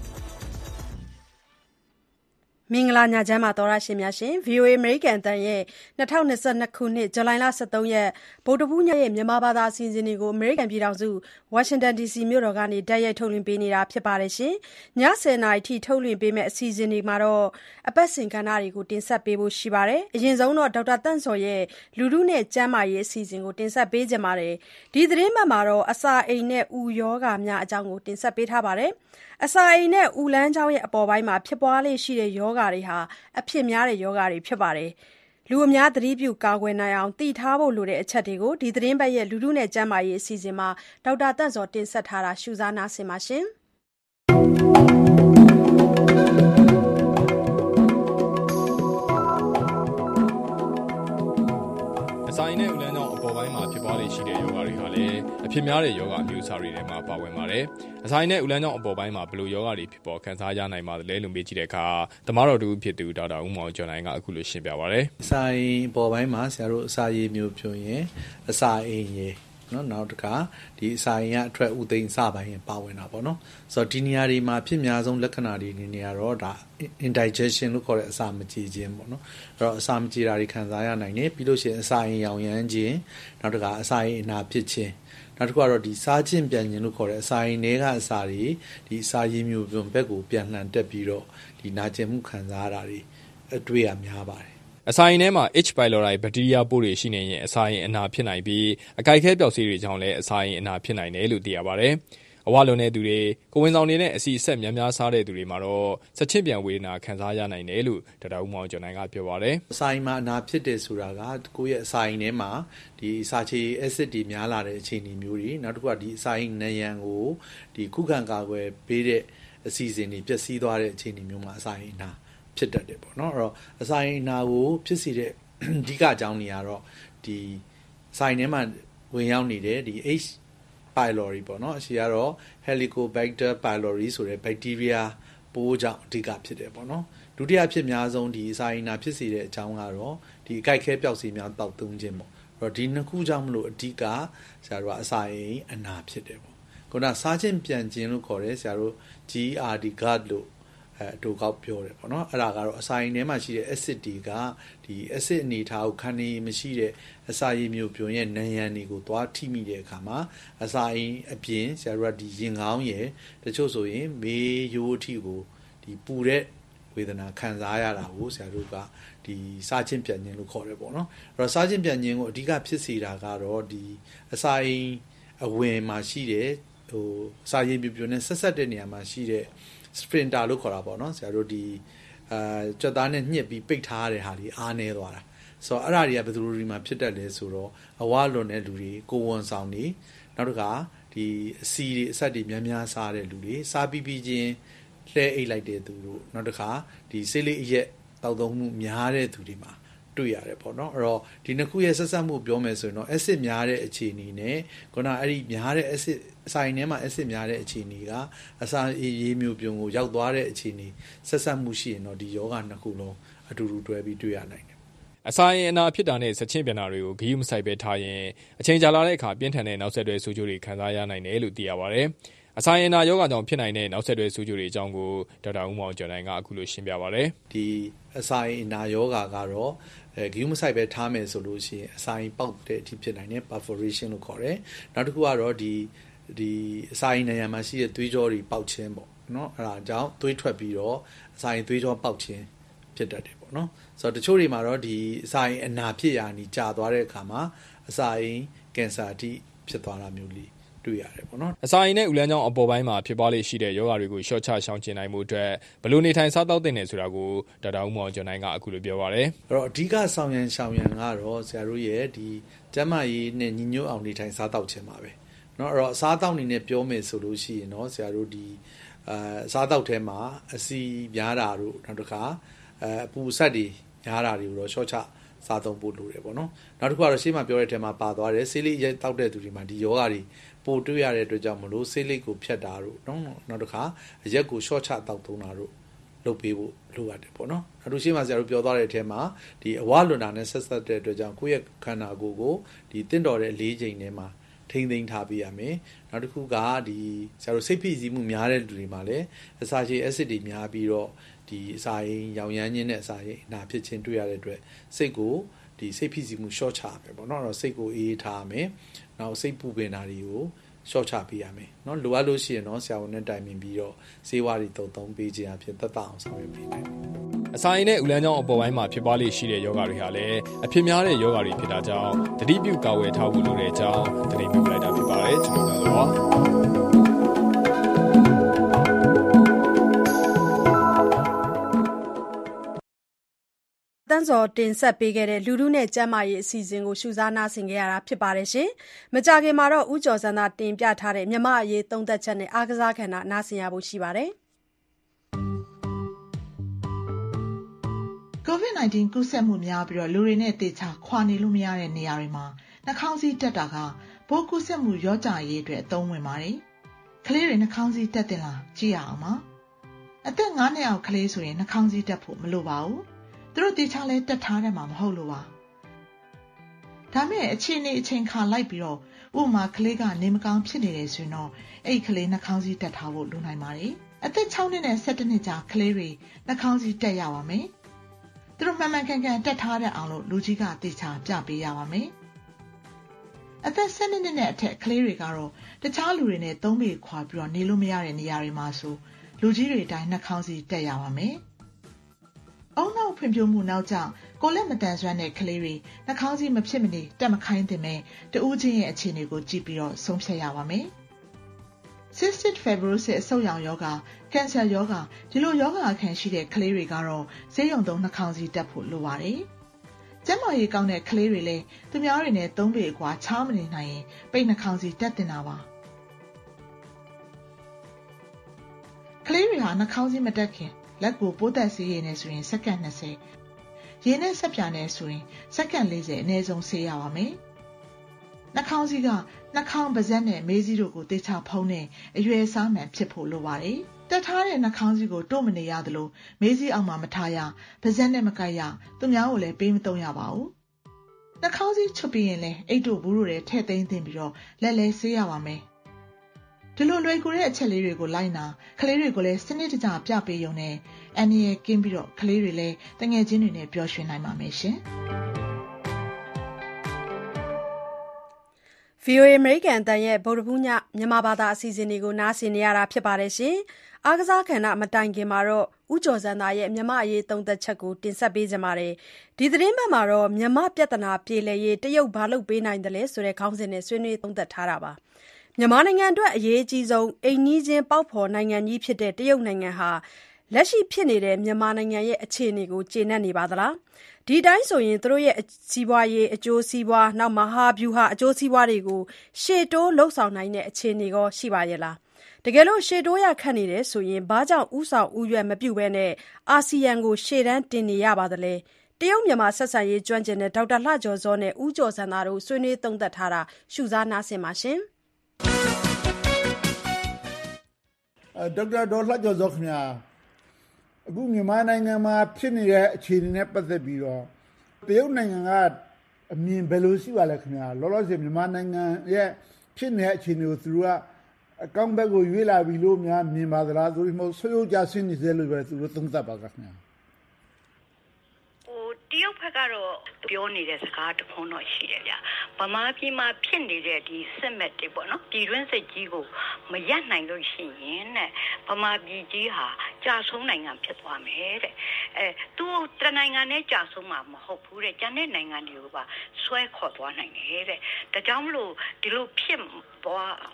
မင်္ဂလာညချမ်းပါသောရရှင်များရှင် ဗီ အို အေ အမေရိကန်အသံရဲ့၂၀၂၂ခုနှစ်ဇူလိုင်လ၁၃ရက်ဗုဒ္ဓဟူးညရဲ့မြန်မာဘာသာအစီအစဉ်တွေကိုအမေရိကန်ပြည်ထောင်စုဝါရှင်တန်ဒီစီမြို့တော်ကနေတိုက်ရိုက်ထုတ်လွှင့်ပေးနေတာဖြစ်ပါတယ်ရှင်ည၁၀နာရီထိထုတ်လွှင့်ပေးမယ့်အစီအစဉ်တွေမှာတော့အပတ်စဉ်ကဏ္ဍတွေကိုတင်ဆက်ပေးဖို့ရှိပါတယ်အရင်ဆုံးတော့ဒေါက်တာတန့်စော်ရဲ့လူထုနဲ့ကျန်းမာရေးအစီအစဉ်ကိုတင်ဆက်ပေးကြပါတယ်ဒီသတင်းပတ်မှာတော့အစာအိမ်နဲ့ဥယောဂများအကြောင်းကိုတင်ဆက်ပေးထားပါတယ်အစာအိမ်နဲ့ဥလန်းချောင်းရဲ့အပေါ်ပိုင်းမှာဖြစ်ပွားလေးရှိတဲ့ယောဂါတွေဟာအဖြစ်များတဲ့ယောဂါတွေဖြစ်ပါတယ်။လူအများသတိပြုကာကွယ်နိုင်အောင်တည်ထားဖို့လိုတဲ့အချက်တွေကိုဒီသတင်းပတ်ရဲ့လူထုနဲ့ကျန်းမာရေးအစီအစဉ်မှာဒေါက်တာတန့်စော်တင်ဆက်ထားတာရှုစားနားဆင်ပါရှင်။အစာအိမ်နဲ့ဥလန်းချောင်းအပေါ်ပိုင်းမှာဖြစ်ပွားလေးရှိတဲ့ယောဂါတွေဟာလည်းအဖြစ်များတဲ့ယောဂါအမျိုးအစားတွေထဲမှာပါဝင်ပါတယ်။အစာအိမ်နဲ့ဥလန်းချောင်းအပေါ်ပိုင်းမှာဘယ်လိုယောဂါတွေဖြစ်ပေါ်ခံစားရနိုင်ပါသလဲလို့မေးကြည့်တဲ့အခါသမားတော်တူဖြစ်သူဒေါက်တာဦးမောင်ကျော်နိုင်ကအခုလိုရှင်းပြပါဗျ။အစာအိမ်အပေါ်ပိုင်းမှာဆရာတို့အစာရည်မျိုးဖြိုရင်အစာအိမ်ရည်နော်နောက်တစ်ခါဒီအစာအိမ်ကအထွက်ဥသိမ်းစပိုင်းရင်ပါဝင်တာပေါ့နော်ဆိုတော့ဒီနေရာတွေမှာဖြစ်များဆုံးလက္ခဏာတွေအနေနဲ့ကတော့ဒါ indigestion လို့ခေါ်တဲ့အစာမကြေခြင်းပေါ့နော်အဲ့တော့အစာမကြေတာတွေခံစားရနိုင်တယ်ပြီးလို့ရှိရင်အစာအိမ်ရောင်ရမ်းခြင်းနောက်တစ်ခါအစာအိမ်အနာဖြစ်ခြင်းနောက်တစ်ခုကတော့ဒီစားခြင်းပြန်ခြင်းလို့ခေါ်တဲ့အစာအိမ်တွေကအစာတွေဒီအစာရည်မျိုးပြုံဘက်ကိုပြန်လှန်တက်ပြီးတော့ဒီနာကျင်မှုခံစားရတာတွေအတွေ့အများပါတယ်အစာအိမ်ထဲမှာ H. pylori ဘက်တီးရီးယားပိုးတွေရှိနေရင်အစာအိမ်အနာဖြစ်နိုင်ပြီးအကိုက်ခဲပျောက်ဆေးတွေကြောင့်လည်းအစာအိမ်အနာဖြစ်နိုင်တယ်လို့သိရပါတယ်။အဝလွန်တဲ့သူတွေကိုဝင်ဆောင်နေတဲ့အစီအဆက်များများစားတဲ့သူတွေမှာတော့စချစ်ပြန်ဝေဒနာခံစားရနိုင်တယ်လို့ဒေါက်တာဦးမောင်ကျော်နိုင်ကပြောပါတယ်။အစာအိမ်မှာအနာဖြစ်တယ်ဆိုတာကကိုယ့်ရဲ့အစာအိမ်ထဲမှာဒီစာချေ acid တွေများလာတဲ့အခြေအနေမျိုးတွေနောက်တစ်ခုကဒီအစာအိမ်နံရံကိုဒီခုခံကာကွယ်ပေးတဲ့အစီအစဉ်တွေပျက်စီးသွားတဲ့အခြေအနေမျိုးမှာအစာအိမ်အနာဖြစ်တတ်တယ်ပေါ့နော်အဲ့တော့အစာအိမ်အနာကိုဖြစ်စေတဲ့အဓိကအကြောင်းတွေကတော့ဒီအစာအိမ်ထဲမှာဝင်ရောက်နေတဲ့ဒီ H. pylori ပေါ့နော်အရှိကတော့ Helicobacter pylori ဆိုတဲ့ bacteria ပိုးကြောင့်အဓိကဖြစ်တယ်ပေါ့နော်ဒုတိယဖြစ်များဆုံးဒီအစာအိမ်အနာဖြစ်စေတဲ့အကြောင်းကတော့ဒီအကိုက်ခဲပျောက်ဆေးများတောက်သုံးခြင်းပေါ့အဲ့တော့ဒီနှစ်ခုကြောင့်မလို့အဓိကဆရာတို့ကအစာအိမ်အနာဖြစ်တယ်ပေါ့ခုနစားခြင်းပြန်ခြင်းလို့ခေါ်တယ်ဆရာတို့ G R D gut လို့အဲအတူကောက်ပြောတယ်ပေါ့နော်အဲ့ဒါကတော့အစာအိမ်ထဲမှာရှိတဲ့ acid တွေကဒီ acid အနေထားကိုခံနေမရှိတဲ့အစာရည်မျိုးပြုံရဲ့နံရံတွေကိုသွားထိမိတဲ့အခါမှာအစာအိမ်အပြင်ဆရာတို့ကဒီရင်ကောင်းရဲ့တချို့ဆိုရင်မေးရိုးအထိကိုဒီပူတဲ့ဝေဒနာခံစားရတာကိုဆရာတို့ကဒီစားခြင်းပြန်ခြင်းလို့ခေါ်တယ်ပေါ့နော်အဲ့တော့စားခြင်းပြန်ခြင်းကိုအဓိကဖြစ်စေတာကတော့ဒီအစာအိမ်အဝင်မှာရှိတဲ့ဟိုအစာရည်မျိုးပြုံနဲ့ဆက်ဆက်တဲ့နေရာမှာရှိတဲ့sprinter လို့ခေါ်တာပေါ့နော်ဆရာတို့ဒီအာကြက်သားနဲ့ညှစ်ပြီးပိတ်ထားတဲ့ဟာတွေအားနေသွားတာဆိုတော့အဲ့ဒါတွေကဘယ်သူတွေမှာဖြစ်တတ်လဲဆိုတော့အဝလွန်တဲ့လူတွေကိုဝန်ဆောင်နေနောက်တစ်ခါဒီအစီတွေအဆက်တွေများများစားတဲ့လူတွေစားပြီးပြီးချင်းလှဲအိတ်လိုက်တဲ့သူတို့နောက်တစ်ခါဒီဆေးလေးအရက်တောက်သုံးမှုများတဲ့သူတွေမှာတွေ့ရတယ်ပေါ့နော်အဲ့တော့ဒီနှစ်ခုရဲ့ဆက်ဆက်မှုပြောမယ်ဆိုရင်တော့ acid များတဲ့အခြေအနေနဲ့ခုနအဲ့ဒီများတဲ့ acid အစာအိမ်ထဲမှာ acid များတဲ့အခြေအနေကအစာရည်မျိုးပြုံကိုရောက်သွားတဲ့အခြေအနေဆက်ဆက်မှုရှိရင်တော့ဒီယောဂနှစ်ခုလုံးအတူတူတွဲပြီးတွေ့ရနိုင်တယ်အစာအိမ်အနာဖြစ်တာနဲ့စချင်ပြန်တာတွေကိုဂရုမစိုက်ပဲထားရင်အချိန်ကြာလာတဲ့အခါပြင်းထန်တဲ့နောက်ဆက်တွဲဆိုးကျိုးတွေခံစားရနိုင်တယ်လို့သိရပါတယ်အစာအိမ်အနာယောဂကြောင့်ဖြစ်နိုင်တဲ့နောက်ဆက်တွဲဆိုးကျိုးတွေအကြောင်းကိုဒေါက်တာဦးမောင်ကျော်နိုင်ကအခုလိုရှင်းပြပါဗျ။ဒီအစာအိမ်အနာယောဂကတော့အဲဂရုမစိုက်ပဲထားမယ်ဆိုလို့ရှိရင်အစာအိမ်ပေါက်တဲ့အထိဖြစ်နိုင်တယ် perforation လို့ခေါ်တယ်။နောက်တစ်ခုကတော့ဒီဒီအစာအိမ်နေရာမှာရှိတဲ့သွေးကြောတွေပေါက်ခြင်းပေါ့နော်အဲ့ဒါကြောင့်သွေးထွက်ပြီးတော့အစာအိမ်သွေးကြောပေါက်ခြင်းဖြစ်တတ်တယ်ပေါ့နော်။ဆိုတော့တချို့တွေမှာတော့ဒီအစာအိမ်အနာဖြစ်ရာနီကြာသွားတဲ့အခါမှာအစာအိမ်ကင်ဆာအထိဖြစ်သွားတာမျိုးလေးတွေ့ရတယ်ပေါ့နော်အစာအိမ်နဲ့ဥလန်းချောင်းအပေါ်ပိုင်းမှာဖြစ်ပွားလေရှိတဲ့ယောဂတွေကိုရှော့ချရှောင်ကျဉ်နိုင်မှုအတွက်ဘယ်လိုနေထိုင်စားသောက်သင့်တယ်ဆိုတာကိုဒေါက်တာဦးမောင်ကျော်နိုင်ကအခုလိုပြောပါတယ်အဲ့တော့အဓိကဆောင်ရန်ရှောင်ရန်ကတော့ဆရာတို့ရဲ့ဒီကျန်းမာရေးနဲ့ညီညွတ်အောင်နေထိုင်စားသောက်ခြင်းပါပဲเนาะအဲ့တော့အစားအသောက်အနေနဲ့ပြောမယ်ဆိုလို့ရှိရင်เนาะဆရာတို့ဒီအစားအသောက်ထဲမှာအစီများတာတို့နောက်တစ်ခါအပူဆက်တွေများတာတွေကိုတော့ရှော့ချစားသုံးဖို့လိုတယ်ပေါ့နော်နောက်တစ်ခုကတော့ရှေ့မှာပြောတဲ့အထဲမှာပါသွားတယ်ဆေးလိပ်ရိုက်တောက်တဲ့သူတွေမှာဒီယောဂတွေပိုတွေ့ရတဲ့အတွက်ကြောင့်မလို့ဆေးလိပ်ကိုဖြတ်တာတို့နော်နောက်တစ်ခါအရက်ကိုရှော့ချတောက်သုံးတာတို့လုပ်ပေးဖို့လိုရတယ်ပေါ့နော်နောက်တစ်ရှေ့မှာဆရာတို့ပြောသွားတဲ့အထဲမှာဒီအဝလွန်တာနဲ့ဆက်ဆက်တဲ့အတွက်ကြောင့်ကိုယ့်ရဲ့ခန္ဓာကိုယ်ကိုဒီတင့်တော်တဲ့လေးချိန်ထဲမှာထိမ့်သိမ်းထားပေးရမယ်နောက်တစ်ခုကဒီဆရာတို့စိတ်ဖိစီးမှုများတဲ့လူတွေမှာလည်းအစာချေ acid တွေများပြီးတော့ဒီအစာရင်ရောင်ရမ်းခြင်းနဲ့အစာရင်အနာဖြစ်ခြင်းတွေ့ရတဲ့အတွက်စိတ်ကိုဒီစိတ်ဖိစီးမှုရှော့ချရမယ်ပေါ့နော်အဲ့တော့စိတ်ကိုအေးထားရမယ်နောက်စိတ်ပူပင်တာတွေကိုရှော့ချပေးရမယ်เนาะလိုအပ်လို့ရှိရင်တော့ဆရာဝန်နဲ့တိုင်ပင်ပြီးတော့ဆေးဝါးတွေတုံသုံးပေးခြင်းအဖြစ်သက်သာအောင်ဆောင်ရွက်ပေးနိုင်တယ်အစာအိမ်နဲ့ဥလန်းချောင်းအပေါ်ပိုင်းမှာဖြစ်ပွားလေရှိတဲ့ယောဂတွေဟာလည်းအဖြစ်များတဲ့ယောဂတွေဖြစ်တာကြောင့်တတိပြုကာဝယ်ထားဖို့လိုတဲ့အကြောင်းတင်ပြလိုက်တာဖြစ်ပါတယ်ကျွန်တော်တို့ကတော့တန်းစော်တင်ဆက်ပေးခဲ့တဲ့လူလူနဲ့ကျန်းမာရေးအစီအစဉ်ကိုရှုစားနားဆင်ကြရတာဖြစ်ပါတယ်ရှင်။မကြခင်မှာတော့ဦးကျော်စံသာတင်ပြထားတဲ့မြမအရေးသုံးသက်ချက်နဲ့အားကစားခန္ဓာနားဆင်ရဖို့ရှိပါတယ်။ ကိုဗစ် ၁၉ ကူးစက်မှုများပြီးတော့လူတွေနဲ့တေချာခွာနေလို့မရတဲ့နေရာတွေမှာနှာခေါင်းစည်းတက်တာကပိုးကူးစက်မှုရောကြရေးအတွက်အသုံးဝင်ပါတယ်။ကလေးတွေနှာခေါင်းစည်းတက်တင်လားကြည့်ရအောင်ပါ။အသက်ငါးနှစ်အောက်ကလေးဆိုရင်နှာခေါင်းစည်းတက်ဖို့မလိုပါဘူး။သူတို့တေချာလဲတက်ထားတယ်မှာမဟုတ်လို့ပါဒါမဲ့အခြေအနေအချိန်ခါလိုက်ပြီးတော့ဥပမာကလေးကနေမကောင်းဖြစ်နေတယ်ဆိုရင်တော့အဲ့ဒီကလေးနှာခေါင်းစည်းတက်ထားဖို့လိုနိုင်ပါတယ်အသက်၆နှစ်နဲ့၁၁နှစ်ကြာကလေးတွေနှာခေါင်းစည်းတက်ရပါမယ်သူတို့မှန်မှန်ကန်ကန်တက်ထားတဲ့အောင်လို့လူကြီးကတေချာပြပေးရပါမယ်အသက်၁၂နှစ်နဲ့အထက်ကလေးတွေကတော့တခြားလူတွေနဲ့သုံးပေခွာပြီးတော့နေလို့မရတဲ့နေရာတွေမှာဆိုလူကြီးတွေတိုင်းနှာခေါင်းစည်းတက်ရပါမယ်အုံနောက်ဖွံ့ဖြိုးမှုနောက်ကြောင့်ကိုလက်မတန်ဆွမ်းတဲ့ကလေးတွေနှာခေါင်းစည်းမဖြစ်မနေတက်မခိုင်းတင်မဲ့တဦးချင်းရဲ့အခြေအနေကိုကြည့်ပြီးတော့ဆုံးဖြတ်ရပါမယ်။ Cystic fibrosis အဆုတ်ရောင်ရောဂါ၊ကင်ဆာရောဂါဒီလိုရောဂါအခံရှိတဲ့ကလေးတွေကတော့ဆေးရုံသုံးနှာခေါင်းစည်းတက်ဖို့လိုပါတယ်။ကျန်းမာရေးကောင်းတဲ့ကလေးတွေလည်းသူများတွေနဲ့သုံးပေအကွာချားမနေနိုင်ရင်ပိတ်နှာခေါင်းစည်းတက်တင်တာပါ။ကလေးတွေဟာနှာခေါင်းစည်းမတက်ခင်လက်ကိုပိုးသက်ဆေးရည်နဲ့ဆိုရင်စက္ကန့်၂၀ရေနဲ့ဆက်ပြာနဲ့ဆိုရင်စက္ကန့်၄၀အနည်းဆုံးဆေးရပါမယ်နှာခေါင်းစည်းကနှာခေါင်းပါးစပ်နဲ့မေးစည်းတို့ကိုတေချာဖုံးတဲ့အရွယ်အစားမှန်ဖြစ်ဖို့လိုပါတယ်တက်ထားတဲ့နှာခေါင်းစည်းကိုတို့မနေရသလိုမေးစည်းအောင်မှမထားရပါးစပ်နဲ့မကိုက်ရသူများကိုလည်းပေးမသုံးရပါဘူးနှာခေါင်းစည်းချွတ်ပြီးရင်လည်းအိတ်တို့ဘူးတို့တွေထည့်သိမ်းသင့်ပြီးတော့လက်လဲဆေးရပါမယ်ဒီလိုလွယ်ကူတဲ့အချက်လေးတွေကိုလိုက်နာကလေးတွေကိုလည်းစနစ်တကျပြပေးရုံနဲ့အန်ဒီရဲ့ကင်းပြီးတော့ကလေးတွေလည်းတငယ်ချင်းတွေနဲ့ပျော်ရွှင်နိုင်ပါမယ်ရှင်။ဗွီအိုအေ American အသံရဲ့ဗုဒ္ဓဘူးညမြန်မာဘာသာအစီအစဉ်တွေကိုနားဆင်နေရတာဖြစ်ပါတယ်ရှင်။အားကစားခန္ဓာမတိုင်ခင်မှာတော့ဦးကျော်စံသာရဲ့မြမအရေးသုံးသက်ချက်ကိုတင်ဆက်ပေးကြပါမယ်။ဒီသတင်းပတ်မှာတော့မြမပြဿနာပြေလည်ရေးတရုတ်ဘာလုပ်ပေးနိုင်တယ်လဲဆိုတဲ့ခေါင်းစဉ်နဲ့ဆွေးနွေးသုံးသက်ထားတာပါ။မြန်မာနိုင်ငံအတွက်အရေးအကြီးဆုံးအိမ်နီးချင်းပေါက်ဖော်နိုင်ငံကြီးဖြစ်တဲ့တရုတ်နိုင်ငံဟာလက်ရှိဖြစ်နေတဲ့မြန်မာနိုင်ငံရဲ့အခြေအနေကိုကျေနပ်နေပါသလားဒီတိုင်းဆိုရင်သူတို့ရဲ့စီးပွားရေးအကျိုးစီးပွားနောက်မဟာဗျူဟာအကျိုးစီးပွားတွေကိုရှေ့တိုးလှုပ်ဆောင်နိုင်တဲ့အခြေအနေကောရှိပါရဲ့လားတကယ်လို့ရှေ့တိုးရခက်နေတယ်ဆိုရင်ဘာကြောင့်ဥဆောင်ဥရွက်မပြုတ်ဘဲနဲ့အာဆီယံကိုရှေ့တန်းတင်နေရပါသလဲတရုတ်မြန်မာဆက်ဆံရေးကျွမ်းကျင်တဲ့ဒေါက်တာလှကျော်စောနဲ့ဦးကျော်စံသာတို့ဆွေးနွေးသုံးသပ်ထားတာရှုစားနားဆင်ပါရှင်ဒေါက်တာဒေါ်လှကျော်စောခင်ဗျာအခုမြန်မာနိုင်ငံမှာဖြစ်နေတဲ့အခြေအနေနဲ့ပတ်သက်ပြီးတော့တရုတ်နိုင်ငံကအမြင်ဘယ်လိုရှိပါလဲခင်ဗျာလောလောဆယ်မြန်မာနိုင်ငံရဲ့ဖြစ်နေတဲ့အခြေအနေကိုသူတို့ကအကောင့်ဘက်ကိုရွေးလာပြီလို့များမြင်ပါသလားသို့မဟုတ်ဆွေးနွေးကြဆင်းနေသေးလို့ပဲသူတို့သုံးသပ်ပါကခင်ဗျာတရုတ်ဘက်ကတော့ပြောနေတဲ့စကားတစ်ခုတော့ရှိတယ်ဗျဗမာပြည်မှာဖြစ်နေတဲ့ဒီစစ်မက်တွေပေါ့နော်ပြည်တွင်းစစ်ကြီးကိုမရပ်နိုင်လို့ရှိရင်တဲ့ဗမာပြည်ကြီးဟာကြာဆုံးနိုင်ငံဖြစ်သွားမယ်တဲ့အဲသူတနိုင်ငံနဲ့ကြာဆုံးမှာမဟုတ်ဘူးတဲ့ကျန်တဲ့နိုင်ငံတွေကိုပါဆွဲခေါ်သွားနိုင်တယ်တဲ့ဒါကြောင့်မလို့ဒီလိုဖြစ်သွား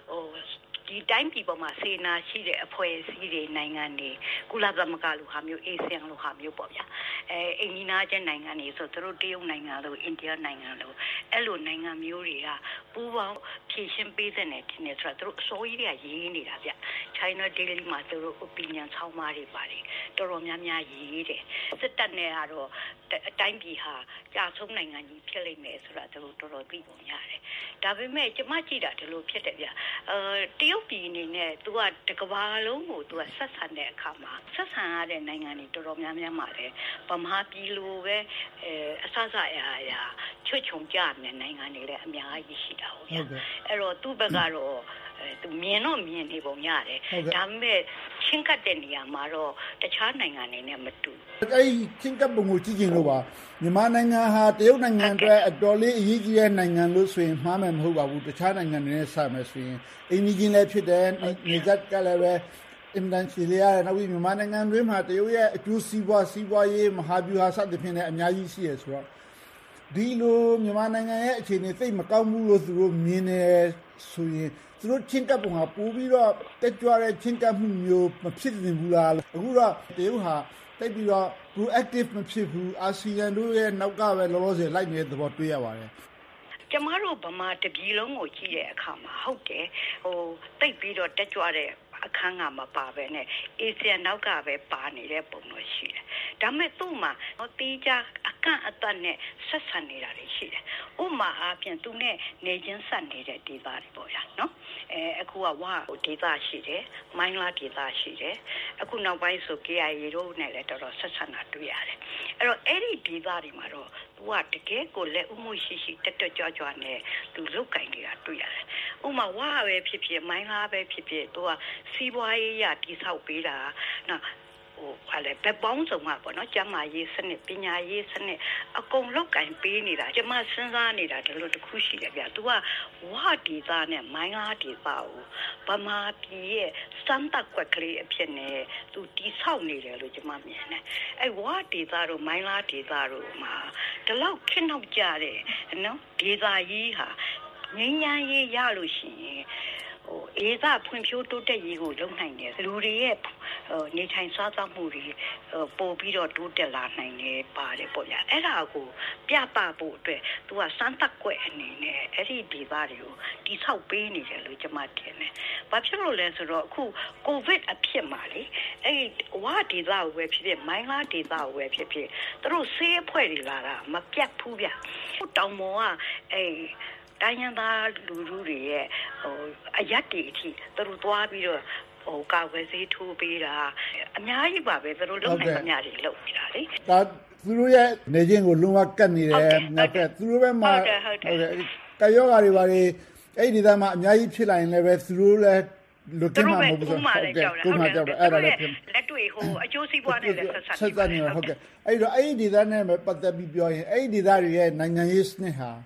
ဟိုဒီတိုင်းပြည်ပေါ်မှာစေနာရှိတဲ့အဖွဲ့အစည်းတွေနိုင်ငံတွေကုလသမဂ္ဂလိုဟာမျိုးအေဆီယံလိုဟာမျိုးပေါ့ဗျာအဲအိန္ဒိယကျနိုင်ငံတွေဆိုသူတို့တရုတ်နိုင်ငံလိုအိန္ဒိယနိုင်ငံလိုအဲ့လိုနိုင်ငံမျိုးတွေကပူးပေါင်းဖြည့်ရှင်းပေးတဲ့နယ်တင်နေဆိုတော့သူတို့အစိုးရတွေကရေးနေတာဗျ China Daily မှာသူတို့ opinion ဆောင်းပါးတွေပါတယ်တော်တော်များများရေးတယ်စစ်တပ်နဲ့ကတော့အတိုင်းပြည်ဟာကြာဆုံးနိုင်ငံကြီးဖြစ်လိမ့်မယ်ဆိုတာသူတို့တော်တော်သိပုံရတယ်ဒါပေမဲ့ကျမကြည့်တာဒီလိုဖြစ်တယ်ဗျအဲတရုတ်ပြည်အနေနဲ့ तू ကတကဘာလုံးကို तू ကဆက်ဆံတဲ့အခါမှာဆက်ဆံရတဲ့နိုင်ငံတွေတော်တော်များများမှာလည်းဗမာပြည်လိုပဲအဲအဆအဆအရာအရာချွတ်ချုံကြတဲ့နိုင်ငံတွေလည်းအများကြီးရှိတာဟုတ်ဗျအဲ့တော့သူ့ဘက်ကတော့သူမြင်တော့မြင်နေပုံရတယ်ဒါပေမဲ့ချင်းကပ်တဲ့နေရာမှာတော့တခြားနိုင်ငံတွေနဲ့မတူအဲ့ဒီချင်းကပ်ပုံကိုကြည့်ကြည့်လို့ပါမြန်မာနိုင်ငံဟာတရုတ်နိုင်ငံအတွက်အတော်လေးအရေးကြီးတဲ့နိုင်ငံလို့ဆိုရင်မှားမယ်မဟုတ်ပါဘူးတခြားနိုင်ငံတွေနဲ့ဆက်မယ်ဆိုရင်အိန္ဒိယလည်းဖြစ်တယ်နေဇက်ကလည်းပဲအင်ဒန်စီလီယာနောက်ပြီးမြန်မာနိုင်ငံတွင်းမှာတရုတ်ရဲ့အကျိုးစီးပွားစီးပွားရေးမဟာဗျူဟာစသဖြင့်လည်းအများကြီးရှိရဆိုတော့ဒီလိုမြန်မာနိုင်ငံရဲ့အခြေအနေသိပ်မကောင်းဘူးလို့သူတို့မြင်နေဆိုရင်သူတို့ချင်းကပ်ပုံကပို့ပြီးတော့တက်ကြွတဲ့ချင်းကပ်မှုမျိုးမဖြစ်နေဘူးလားအခုတော့တရုတ်ဟာတိတ်ပြီးတော့ proactive မဖြစ်ဘူးအာဆီယံတို့ရဲ့နောက်ကပဲလောလောဆယ်လိုက်နေတဲ့သဘောတွေ့ရပါတယ်ကျမတို့ဗမာတပြည်လုံးကိုကြည့်တဲ့အခါမှာဟုတ်တယ်ဟိုတိတ်ပြီးတော့တက်ကြွတဲ့အခန်းကမပါပဲနဲ့အေဆီယံနောက်ကပဲပါနေတဲ့ပုံတော့ရှိတယ်ဒါပေမဲ့သူ့မှာတီးကြအကန့်အသတ်နဲ့ဆက်ဆံနေတာတွေရှိတယ်ဥပမာအားဖြင့်သူနဲ့နေချင်းဆက်နေတဲ့ဒေသတွေပေါ့ဗျာနော်အဲအခုကဝါဒေသရှိတယ်မိုင်းလာဒေသရှိတယ်အခုနောက်ပိုင်းဆို ကေ အိုင် အေ တို့နဲ့လည်းတော်တော်ဆက်ဆံတာတွေ့ရတယ်အဲ့တော့အဲ့ဒီဒေသတွေမှာတော့သူကတကယ်ကိုလက်ဥမှုရှိရှိတက်တက်ကြွကြွနဲ့သူလုတ်ကင်နေတာတွေ့ရတယ်ဥပမာဝါပဲဖြစ်ဖြစ်မိုင်းလာပဲဖြစ်ဖြစ်သူကစီးပွားရေးရတိဆောက်ပေးတာနော်ဟိုဟာလေဘက်ပေါင်းစုံမှာပေါ့နော်ကျန်းမာရေးစနစ်ပညာရေးစနစ်အကုန်လောက်ကင်ပေးနေတာကျမစဉ်းစားနေတာဒီလိုတစ်ခုရှိတယ်ဗျ။ तू ကဝါဒေသနဲ့မိုင်းလားဒေသကိုဗမာပြည်ရဲ့စမ်းသပ်ကွက်ကလေးအဖြစ်နဲ့ तू တိဆောက်နေတယ်လို့ကျမမြင်တယ်။အဲဝါဒေသတို့မိုင်းလားဒေသတို့မှာဒီလောက်ခင်းနောက်ကြတဲ့နော်ဒေသကြီးဟာငြိမ်းချမ်းရေးရလို့ရှိရင်ဟိုအေးသာဖွံ့ဖြိုးတိုးတက်ရေးကိုလုပ်နိုင်တယ်လူတွေရဲ့နေထိုင်စားသောက်မှုတွေပို့ပြီးတော့တိုးတက်လာနိုင်တယ်ပါတယ်ပေါ့ဗျာအဲ့ဒါကိုပြပဖို့အတွက်သူကစမ်းသပ်ကွက်အနေနဲ့အဲ့ဒီဒေသတွေကိုတိဆောက်ပေးနေတယ်လို့ကျွန်မထင်တယ်။ဘာဖြစ်လို့လဲဆိုတော့အခုကိုဗစ်အဖြစ်မှာလေအဲ့ဝါဒေသကိုပဲဖြစ်ဖြစ်မိုင်းလားဒေသကိုပဲဖြစ်ဖြစ်သူတို့ဆေးအဖွဲ့တွေလာတာမပြတ်ဘူးဗျ။တောင်ပေါ်ကအဲ့တိုင်းရင်းသားလူလူတွေရဲ့ဟိုအရက်တွေအထိသူတို့သွားပြီးတော့ဟိုကာဝယ်ဆေးထိုးပေးတာအများကြီးပါပဲသူတို့လုံနိုင်အများကြီးလုံနေတာလေဒါသူတို့ရဲ့နေချင်းကိုလုံးဝကတ်နေတယ်နောက်တဲ့သူတို့ဘက်မှာဟုတ်တယ်ဟုတ်တယ်တယောဂါတွေပါလေအဲ့ဒီဒေသမှာအများကြီးဖြစ်လာရင်လည်းပဲသူတို့လည်းလွတ်ကင်းမှာမဟုတ်ဘူးဆိုတော့ဟုတ်ကဲ့ကိုမှကြောက်တယ်အဲ့ဒါလည်းလက်တွေ့ဟိုအကျိုးစီးပွားနဲ့လည်းဆက်ဆက်ဆက်နေဟုတ်ကဲ့အဲ့တော့အဲ့ဒီဒေသနဲ့ပတ်သက်ပြီးပြောရင်အဲ့ဒီဒေသတွေရဲ့နိုင်ငံရေးစနစ်ဟာ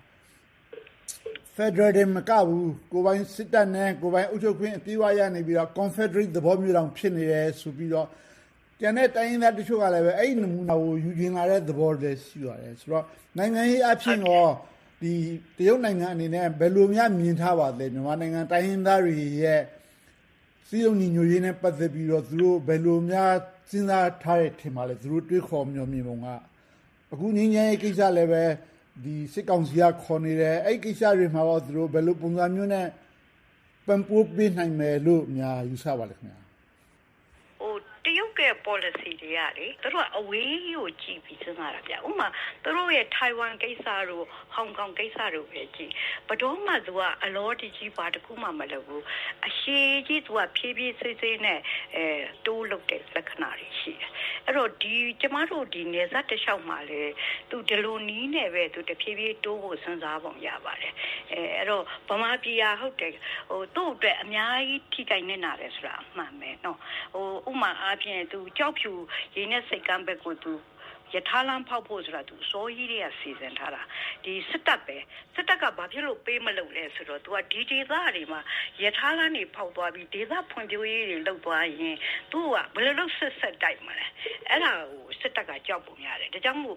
Federal တွေမကဘူးကိုပိုင်စစ်တပ်နဲ့ကိုပိုင်အုပ်ချုပ်ခွင့်အပြည့်အဝရနေပြီးတော့ Confederate သဘောမျိုးတောင်ဖြစ်နေတယ်ဆိုပြီးတော့ကျန်တဲ့တိုင်းရင်းသားတချို့ကလည်းပဲအဲ့ဒီနမူနာကိုယူကျင်လာတဲ့သဘောတွေရှိပါတယ်ဆိုတော့နိုင်ငံရေးအဖြစ်ရောဒီတရုတ်နိုင်ငံအနေနဲ့ဘယ်လိုများမြင်ထားပါလဲမြန်မာနိုင်ငံတိုင်းရင်းသားတွေရဲ့စီးလုံးညီညွတ်ရေးနဲ့ပတ်သက်ပြီးတော့သူတို့ဘယ်လိုများစဉ်းစားထားတဲ့ထင်ပါလဲသူတို့တွေးခေါ်မျှော်မြင်ပုံကအခုငင်းငယ်ကိစ္စလည်းပဲဒီစစ်ကောင်စီကခေါ်နေတယ်အဲ့ကိစ္စတွေမှာတော့သူတို့ဘယ်လိုပုံစံမျိုးနဲ့ပံ့ပိုးပေးနိုင်မယ်လို့များယူဆပါလဲခင်ဗျာဟိုတရုတ်က policy တွေကလေသူတို့ကအဝေးကိုကြည့်ပြီးစဉ်းစားတာဗျဥပမာသူတို့ရဲ့ထိုင်ဝမ်ကိစ္စတို့ဟောင်ကောင်ကိစ္စတို့ပဲကြည့်ဘယ်တော့မှသူကအလောတကြီးပါတခုမှမလုပ်ဘူးအရှိကြီးသူကဖြည်းဖြည်းစိတ်စိတ်နဲ့အဲတိုးလုပ်တဲ့လက္ခဏာတွေရှိတယ်အဲ့တော့ဒီကျမတို့ဒီနေဇက်တစ်လျှောက်မှာလေသူဒီလိုနီးနေပဲသူတဖြည်းဖြည်းတိုးဖို့စဉ်းစားပုံရပါတယ်အဲအဲ့တော့ဗမာပြည်ဟာဟုတ်တယ်ဟိုသူ့အတွက်အများကြီးထိခိုက်နေတာလေဆိုတာအမှန်ပဲနော်ဟိုဥမာအားဖြင့်သူကြောက်ဖြူရင်းနဲ့စိတ်ကမ်းဘက်ကိုသူယထာလမ်းဖောက်ဖို့ဆိုတာသူစိုးကြီးတွေကစီစဉ်ထားတာဒီစစ်တပ်ပဲစစ်တပ်ကဘာဖြစ်လို့ပေးမလုပ်လဲဆိုတော့သူကဒီဒေသတွေမှာယထာလမ်းတွေဖောက်သွားပြီးဒေသဖွံ့ဖြိုးရေးတွေလုပ်သွားရင်သူကဘယ်လိုလုပ်ဆက်ဆက်တိုက်မလဲအဲ့ဒါကိုစစ်တပ်ကကြောက်ပုံရတယ်ဒါကြောင့်မို့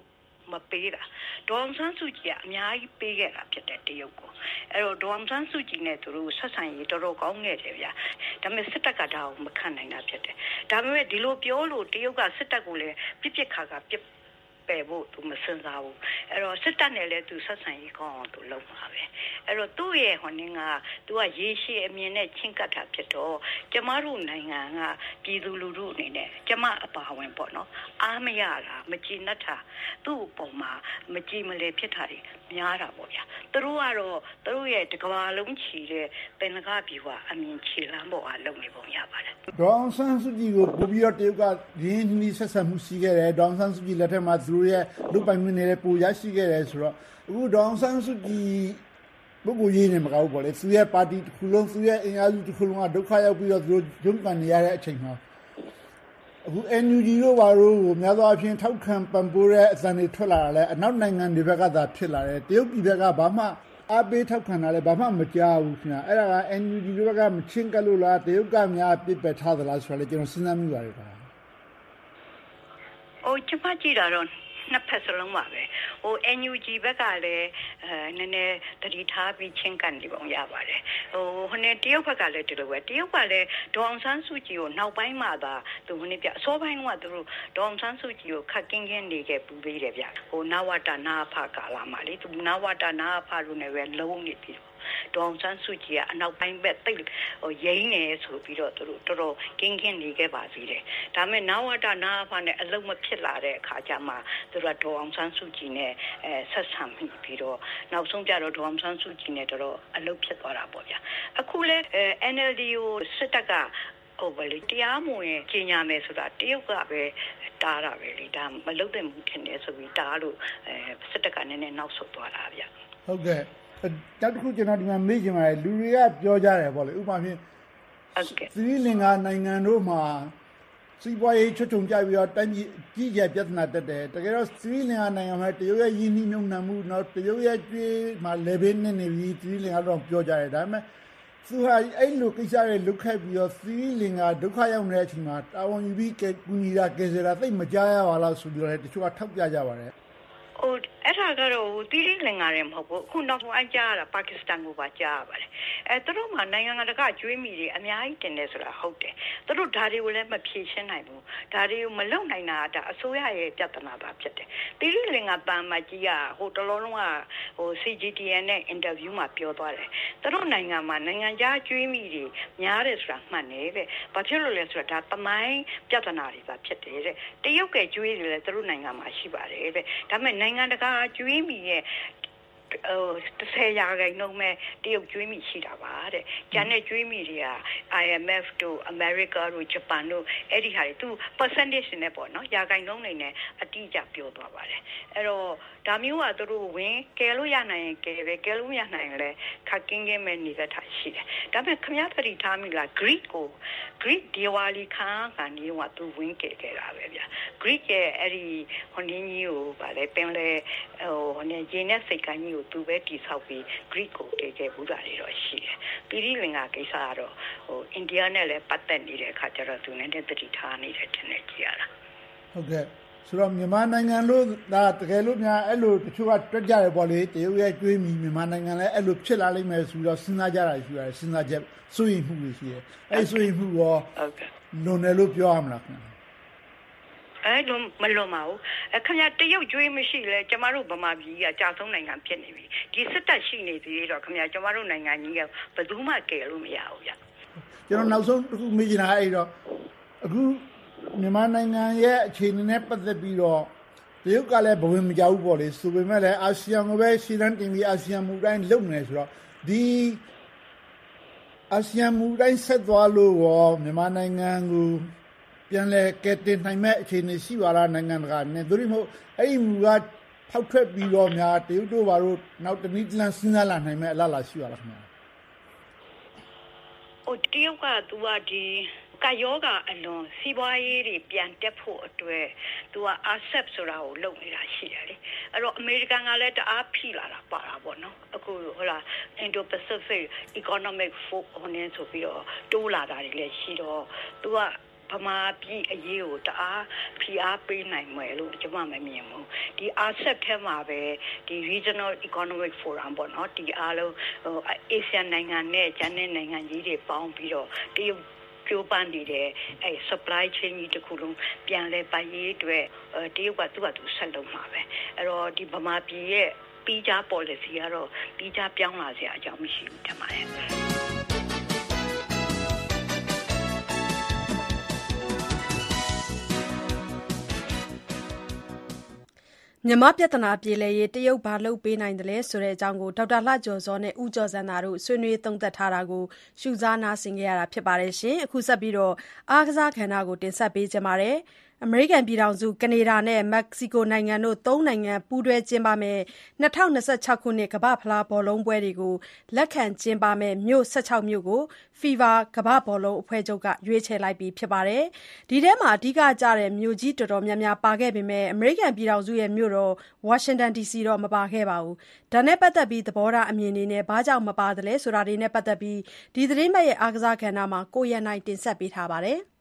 မပေးတာဒေါအောင်ဆန်းစုကြည်ကအများကြီးပေးခဲ့တာဖြစ်တဲ့တရုတ်ကိုအဲ့တော့ဒေါအောင်ဆန်းစုကြည်နဲ့သူတို့ဆက်ဆံရေးတော်တော်ကောင်းခဲ့တယ်ဗျာဒါပေမဲ့စစ်တပ်ကဒါကိုမခံနိုင်တာဖြစ်တယ်ဒါပေမဲ့ဒီလိုပြောလို့တရုတ်ကစစ်တပ်ကိုလည်းပြစ်ပြစ်ခါခါပြစ်ပယ်ဖို့သူမစင်စားဘူးအဲ့တော့စစ်တပ်နဲ့လည်းသူဆက်ဆံရေးကောင်းအောင်သူလုပ်မှာပဲအဲ့တော့သူ့ရဲ့ဟိုနင်းကသူကရေရှည်အမြင်နဲ့ချင်းကပ်တာဖြစ်တော့ကျမတို့နိုင်ငံကပြည်သူလူထုအနေနဲ့ကျမအပါဝင်ပေါ့နော်အားမရတာမကြည်နပ်တာသူ့ပုံမှာမကြည်မလဲဖြစ်တာတွေများတာပေါ့ဗျာသူတို့ကတော့သူတို့ရဲ့တကဘာလုံးချီတဲ့ပင်လကပြည်ကအမြင်ချီလမ်းပေါ်ကလုပ်နေပုံရပါတယ်ဒေါအောင်ဆန်းစုကြည်ကိုပို့ပြီးတော့တရုတ်ကရင်းနှီးဆက်ဆံမှုရှိခဲ့တယ်ဒေါအောင်ဆန်းစုကြည်လက်ထက်မှာသူတို့ရဲ့လူပိုင်ခွင့်တွေလည်းပိုရရှိခဲ့တယ်ဆိုတော့အခုဒေါအောင်ဆန်းစုကြည်ပုဂ္ဂိုလ်ရေးနေမကောက်ဘူးပေါ့လေသူရဲ့ပါတီတစ်ခုလုံးသူရဲ့အင်အားစုတစ်ခုလုံးကဒုက္ခရောက်ပြီးတော့သူတို့ဂျုံကန်နေရတဲ့အချိန်မှာအခု N U G တို့ဘာလို့ကိုများသောအားဖြင့်ထောက်ခံပံ့ပိုးတဲ့အသံတွေထွက်လာတာလဲအနောက်နိုင်ငံတွေဘက်ကသာဖြစ်လာတယ်တရုတ်ပြည်ဘက်ကဘာမှအားပေးထောက်ခံတာလဲဘာမှမကြားဘူးခင်ဗျအဲ့ဒါက N U G တို့ဘက်ကမချင်းကပ်လို့လားတရုတ်ကများပြစ်ပယ်ထားသလားဆိုတော့လေကျွန်တော်စဉ်းစားမိပါတယ်ဗျာအိုးချမကြည့်တာတော့နှစ်ဖက်စလုံးပါပဲဟို N U G ဘက်ကလည်းအဲနည်းနည်းတတိထားပြီးချင်းကန်နေပုံရပါတယ်ဟိုဟိုနဲ့တရုတ်ဘက်ကလည်းဒီလိုပဲတရုတ်ကလည်းဒေါအောင်ဆန်းစုကြည်ကိုနောက်ပိုင်းမှသာသူဟိုနေ့ပြအစောပိုင်းကသူတို့ဒေါအောင်ဆန်းစုကြည်ကိုခက်ကင်းကင်းနေခဲ့ပူသေးတယ်ဗျဟိုနဝတနာဖကာလာမှာလေသူနဝတနာဖလို့လည်းပဲလုံးနေပြီဒေါအောင်ဆန်းစုကြည်ကအနောက်ပိုင်းဘက်တိတ်ဟိုရိမ့်နေဆိုပြီးတော့သူတို့တော်တော်ကင်းကင်းနေခဲ့ပါသေးတယ်ဒါပေမဲ့နဝတနာဖနဲ့အလုံးမဖြစ်လာတဲ့အခါကျမှသူတို့ဒေါအောင်ဆန်းစုကြည်နဲ့အဲဆက်ဆံပြီးတော့နောက်ဆုံးကြတော့ဒေါအောင်ဆန်းစုကြည်နဲ့တော်တော်အလုံးဖြစ်သွားတာပေါ့ဗျာအခုလဲ N L D ကိုစစ်တပ်ကဟိုဘယ်လိုတရားမဝင်ကြီးညာမယ်ဆိုတာတရုတ်ကပဲတားတာပဲလေဒါမလုပ်တဲ့မှုထင်တယ်ဆိုပြီးတားလို့အဲစစ်တပ်ကနည်းနည်းနောက်ဆုတ်သွားတာဗျဟုတ်ကဲ့နောက်တစ်ခုကျွန်တော်ဒီမှာမေးချင်ပါတယ်လူတွေကပြောကြတယ်ပေါ့လေဥပမာဖြင့်သီရိလင်္ကာနိုင်ငံတို့မှာစီးပွားရေးချွတ်ချုံကြပြီးတော့တိုင်းပြည်ကြီးကျယ်ပြဿနာတက်တယ်တကယ်တော့သီရိလင်္ကာနိုင်ငံမှာတရုတ်ရဲ့ယင်းနှိမ့်နှံမှုတော့တရုတ်ရဲ့ကျွေးမှာလေဘေးနဲ့နေပြီးသီရိလင်္ကာတော့ပြောကြတယ်ဒါပေမဲ့သူဟာအဲ့လိုကိစ္စတွေလုတ်ခတ်ပြီးတော့သီရိလင်္ကာဒုက္ခရောက်နေတဲ့အချိန်မှာတာဝန်ယူပြီးကူညီတာကယ်ဆယ်တာသိမကြားရပါလားဆိုပြီးတော့တချို့ကထောက်ပြကြပါတယ်ဟိုအဲ့ဒါကတော့တိရိလင်္ကာရဲမဟုတ်ဘူးအခုနောက်ဆုံးအကြားရတာပါကစ္စတန်ကိုပါကြားရပါတယ်အဲသူတို့မှနိုင်ငံတကာကျွေးမိတွေအများကြီးတင်နေဆိုတာဟုတ်တယ်သူတို့ဓာတွေကိုလည်းမဖြေရှင်းနိုင်ဘူးဓာတွေကိုမလုံနိုင်တာဒါအစိုးရရဲ့ပြဿနာပါဖြစ်တယ်တိရိလင်္ကာပန်မကြီးကဟိုတလုံးလုံးကဟို C G T N နဲ့အင်တာဗျူးမှာပြောသွားတယ်သူတို့နိုင်ငံမှာနိုင်ငံခြားကျွေးမိတွေများတယ်ဆိုတာမှန်တယ်တဲ့ဘာဖြစ်လို့လဲဆိုတော့ဒါတမိုင်းပြဿနာတွေပါဖြစ်တယ်တဲ့တရုတ်ကကျွေးတယ်လေသူတို့နိုင်ငံမှာရှိပါတယ်တဲ့ဒါပေမဲ့နိုင်ငံတကာကျွေးမိရဲ့ဟိုတစ်ဆယ်ရာခိုင်နှုန်းမဲ့တရုတ်ကျွေးမိရှိတာပါတဲ့ကျန်တဲ့ကျွေးမိတွေက I M F တို့ America တို့ Japan တို့အဲ့ဒီဟာတွေသူ percentage နဲ့ပေါ့နော်ရာခိုင်နှုန်းနေနဲ့အတိအကျပြောသွားပါတယ်အဲ့တော့ဒါမျိုးကသူတို့ဝင်ကယ်လို့ရနိုင်ရင်ကယ်ပဲကယ်လို့မရနိုင်ရင်လည်းခက်ကင်းကင်းမဲ့နေတဲ့ထားရှိတယ်ဒါပေမဲ့ခမည်းတော်ထားမိလား Greek ကို Greek Diwali ခါကနေကသူဝင်ကယ်ခဲ့တာပဲဗျာ Greek ရဲ့အဲ့ဒီဟိုနင်းကြီးကိုဗာလဲပင်လဲဟိုဟိုနေရင်းနဲ့စိတ်ကန်းကြီးကိုသူပဲတိဆောက်ပြီး Greek ကိုတည်ခဲ့ဘူးတာတွေတော့ရှိတယ်ပြည်ရိလင်္ကာကိစ္စကတော့ဟိုအိန္ဒိယနဲ့လည်းပတ်သက်နေတဲ့အခါကျတော့သူနဲ့တတိထားနေတဲ့တင်နေကြရတာဟုတ်ကဲ့ဆိုတော့မြန်မာနိုင်ငံလို့ဒါတကယ်လို့များအဲ့လိုတချို့ကတွက်ကြတယ်ပေါ့လေတရုတ်ရဲ့ကျွေးမိမြန်မာနိုင်ငံလည်းအဲ့လိုဖြစ်လာလိမ့်မယ်ဆိုတော့စဉ်းစားကြတာရှိရတယ်စဉ်းစားချက်စိုးရိမ်မှုတွေရှိတယ်အဲ့စိုးရိမ်မှုရောဟုတ်ကဲ့လွန်တယ်လို့ပြောရမလားခင်ဗျာအဲ့လိုမလွန်ပါဘူးခင်ဗျာတရုတ်ကျွေးမရှိလဲကျမတို့ဗမာပြည်ကကြာဆုံးနိုင်ငံဖြစ်နေပြီဒီစစ်တပ်ရှိနေသေးတော့ခင်ဗျာကျမတို့နိုင်ငံကြီးကဘယ်သူမှကယ်လို့မရဘူးဗျကျွန်တော်နောက်ဆုံးတစ်ခုမေးချင်တာအဲ့တော့အခုမြန်မာနိုင်ငံရဲ့အခြေအနေနဲ့ပတ်သက်ပြီးတော့တရုတ်ကလည်းဘဝင်မကြောက်ဘူးပေါ့လေဆိုပေမဲ့လည်းအာဆီယံကိုပဲရှေ့တန်းတင်ပြီးအာဆီယံမူတိုင်းလုပ်နေဆိုတော့ဒီအာဆီယံမူတိုင်းဆက်သွားလို့ရောမြန်မာနိုင်ငံကိုပြန်လဲကဲတင်နိုင်မဲ့အခြေအနေရှိပါလားနိုင်ငံတကာနဲ့သူတို့မဟုတ်အဲ့ဒီမူကဖောက်ထွက်ပြီးတော့များတရုတ်တို့ဘာလို့နောက်တနည်းတလန်စဉ်းစားလာနိုင်မဲ့အလားအလာရှိပါလားခင်ဗျာဟိုတရုတ်ကသူကဒီကာယောဂအလွန်စီးပွားရေးတွေပြန်တက်ဖို့အတွက်သူက A S E P ဆိုတာကိုလုပ်နေတာရှိတယ်လေအဲ့တော့အမေရိကန်ကလည်းတအားဖိလာတာပါတာပေါ့နော်အခုဟိုလား Indo-Pacific Economic Forum ဟိုနေဆိုပြီးတော့တိုးလာတာတွေလည်းရှိတော့သူကဗမာပြည်အရေးကိုတအားဖိအားပေးနိုင်မယ်လို့ကျွန်မမမြင်ဘူးဒီ အာဆက် ထဲမှာပဲဒီ Regional Economic Forum ပေါ့နော်ဒီအားလုံးဟို Asian နိုင်ငံနဲ့ကျန်တဲ့နိုင်ငံကြီးတွေပေါင်းပြီးတော့တရုတ်ကျိုးပန်းနေတဲ့အဲ supply chain ကြီးတစ်ခုလုံးပြန်လဲပိုင်ရေးအတွက်တရုတ်ကသူ့ဟာသူဆက်လုပ်မှာပဲအဲ့တော့ဒီဗမာပြည်ရဲ့ပြီးကြ policy ကတော့ပြီးကြပြောင်းလာစရာအကြောင်းမရှိဘူးထင်ပါတယ်မြန်မာပြဿနာပြေလည်ရေးတရုတ်ဘာလုပ်ပေးနိုင်တယ်လဲဆိုတဲ့အကြောင်းကိုဒေါက်တာလှကျော်စောနဲ့ဦးကျော်စန်းသာတို့ဆွေးနွေးသုံးသပ်ထားတာကိုရှုစားနားဆင်ကြရတာဖြစ်ပါတယ်ရှင်အခုဆက်ပြီးတော့အားကစားခန္ဓာကိုတင်ဆက်ပေးကြပါမယ်အမေရိကန်ပြည်ထောင်စုကနေဒါနဲ့မက္ကဆီကိုနိုင်ငံတို့သုံးနိုင်ငံပူးတွဲကျင်းပမယ့်၂၀၂၆ခုနှစ်ကမ္ဘာ့ဖလားဘောလုံးပွဲတွေကိုလက်ခံကျင်းပမယ့်မြို့၁၆မြို့ကို FIFA ကမ္ဘာ့ဘောလုံးအဖွဲ့ချုပ်ကရွေးချယ်လိုက်ပြီဖြစ်ပါတယ်။ဒီထဲမှာအဓိကကျတဲ့မြို့ကြီးတော်တော်များများပါခဲ့ပေမဲ့အမေရိကန်ပြည်ထောင်စုရဲ့မြို့တော်ဝါရှင်တန် ဒီ စီ တော့မပါခဲ့ပါဘူး။ဒါနဲ့ပတ်သက်ပြီးသဘောထားအမြင်တွေနဲ့ဘာကြောင့်မပါသလဲဆိုတာတွေနဲ့ပတ်သက်ပြီးဒီသတင်းပတ်ရဲ့အားကစားကဏ္ဍမှာကိုရန်နိုင်တင်ဆက်ပေးထားပါတယ်။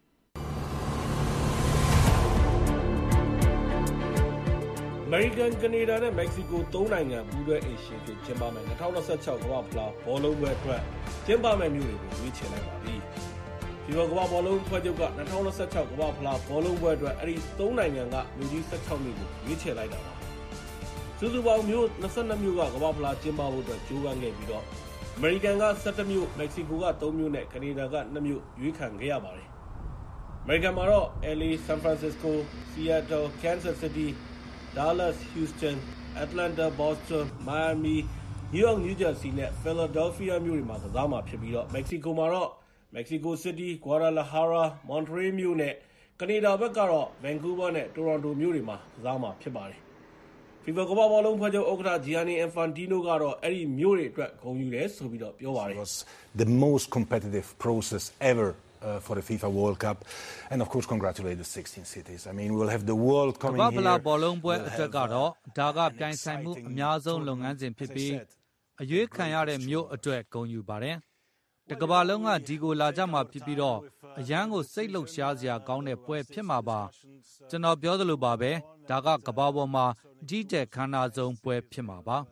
အမေရိကန်၊ကနေဒါနဲ့မက္ကဆီကိုသုံးနိုင်ငံပူးတွဲအိမ်ရှင်ဖြစ်ကျင်းပမယ့်၂၀၂၆ကမ္ဘာ့ဖလားဘောလုံးပွဲအတွက်ကျင်းပမယ့်မြို့တွေကိုရွေးချယ်လိုက်ပါပြီ။ FIFA ကမ္ဘာ့ဘောလုံးအဖွဲ့ချုပ်က၂၀၂၆ကမ္ဘာ့ဖလားဘောလုံးပွဲအတွက်အဲ့ဒီသုံးနိုင်ငံကမြို့ကြီး၁၆မြို့ကိုရွေးချယ်လိုက်တာပါ။စုစုပေါင်းမြို့၂၂မြို့ကကမ္ဘာ့ဖလားကျင်းပဖို့အတွက်ကြိုးပမ်းခဲ့ပြီးတော့အမေရိကန်က၁၁မြို့၊မက္ကဆီကိုကသုံးမြို့နဲ့ကနေဒါက၂မြို့ရွေးခံခဲ့ရပါတယ်။အမေရိကန်မှာတော့ L A, San Francisco, Seattle, Kansas City, Dallas, Houston, Atlanta, Boston, Miami, New York, New Jersey နဲ့ Philadelphia မြို့တွေမှာကစားမှာဖြစ်ပြီးတော့ Mexico မှာတော့ Mexico City, Guadalajara, Monterrey မြို့နဲ့ကနေဒါဘက်ကတော့ Vancouver နဲ့ Toronto မြို့တွေမှာကစားမှာဖြစ်ပါတယ်။ FIFA ကမ္ဘာ့ဘောလုံးအဖွဲ့ချုပ်ဥက္ကဋ္ဌ Gianni Infantino ကတော့အဲ့ဒီမြို့တွေအတွက်ဂုဏ်ယူတယ်ဆိုပြီးတော့ပြောပါတယ် The most competitive process ever Uh, for the FIFA World Cup, and of course congratulate the sixteen cities. I mean, we'll have the world coming here. ကမ္ဘာ့ဖလားဘောလုံးပွဲအတွက်ကတော့ဒါကပြိုင်ဆိုင်မှုအများဆုံးလုပ်ငန်းစဉ်ဖြစ်ပြီးအရွေးခံရတဲ့မြို့အတွက်ဂုဏ်ယူပါတယ်။တကမ္ဘာလုံးကဒီကိုလာကြမှာဖြစ်ပြီးတော့အရန်ကိုစိတ်လှုပ်ရှားစရာကောင်းတဲ့ပွဲဖြစ်မှာပါ။ကျွန်တော်ပြောသလိုပါပဲဒါကကမ္ဘာပေါ်မှာကြီးကျယ်ခမ်းနားဆုံးပွဲဖြစ်မှာပါ။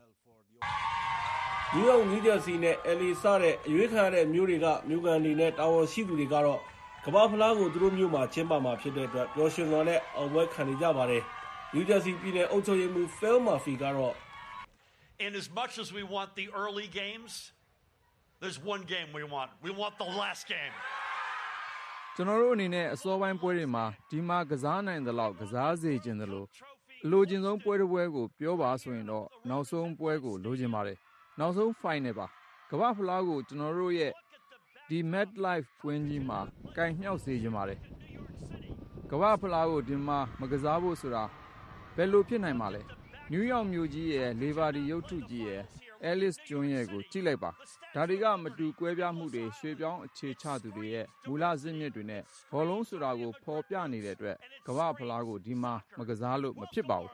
New York, New Jersey နဲ့ L A စတဲ့အရွေးခံရတဲ့မြို့တွေကမြို့ကန်တွေနဲ့တာဝန်ရှိသူတွေကတော့ကမ္ဘာ့ဖလားကိုသူတို့မြို့မှာကျင်းပမှာဖြစ်တဲ့အတွက်ပျော်ရွှင်စွာနဲ့အောင်ပွဲခံနေကြပါတယ်။ New Jersey ပြည်နယ်အုပ်ချုပ်ရေးမှူး Phil Murphy ကတော့ In as much as we want the early games, there's one game we want. We want the last game. ကျွန်တော်တို့အနေနဲ့အစောပိုင်းပွဲတွေမှာဒီမှာကစားနိုင်သလောက်ကစားစေချင်တယ်လို့အလိုချင်ဆုံးပွဲတစ်ပွဲကိုပြောပါဆိုရင်တော့နောက်ဆုံးပွဲကိုလိုချင်ပါတယ်နောက်ဆုံး final ပါကမ္ဘာ့ဖလားကိုကျွန်တော်တို့ရဲ့ဒီ MetLife ကွင်းကြီးမှာကင်မြှောက်စေချင်ပါတယ်ကမ္ဘာ့ဖလားကိုဒီမှာမကစားဖို့ဆိုတာဘယ်လိုဖြစ်နိုင်မှာလဲနယူးယောက်မြို့ကြီးရဲ့လေဘာဒီရုပ်ထုကြီးရဲ့ Alice ကျွန်းရဲ့ကိုကြည့်လိုက်ပါဒါတွေကမတူကွဲပြားမှုတွေရွှေပြောင်းအခြေချသူတွေရဲ့မူလဇစ်မြစ်တွေနဲ့ဘောလုံးဆိုတာကိုဖော်ပြနေတဲ့အတွက်ကမ္ဘာ့ဖလားကိုဒီမှာမကစားလို့မဖြစ်ပါဘူး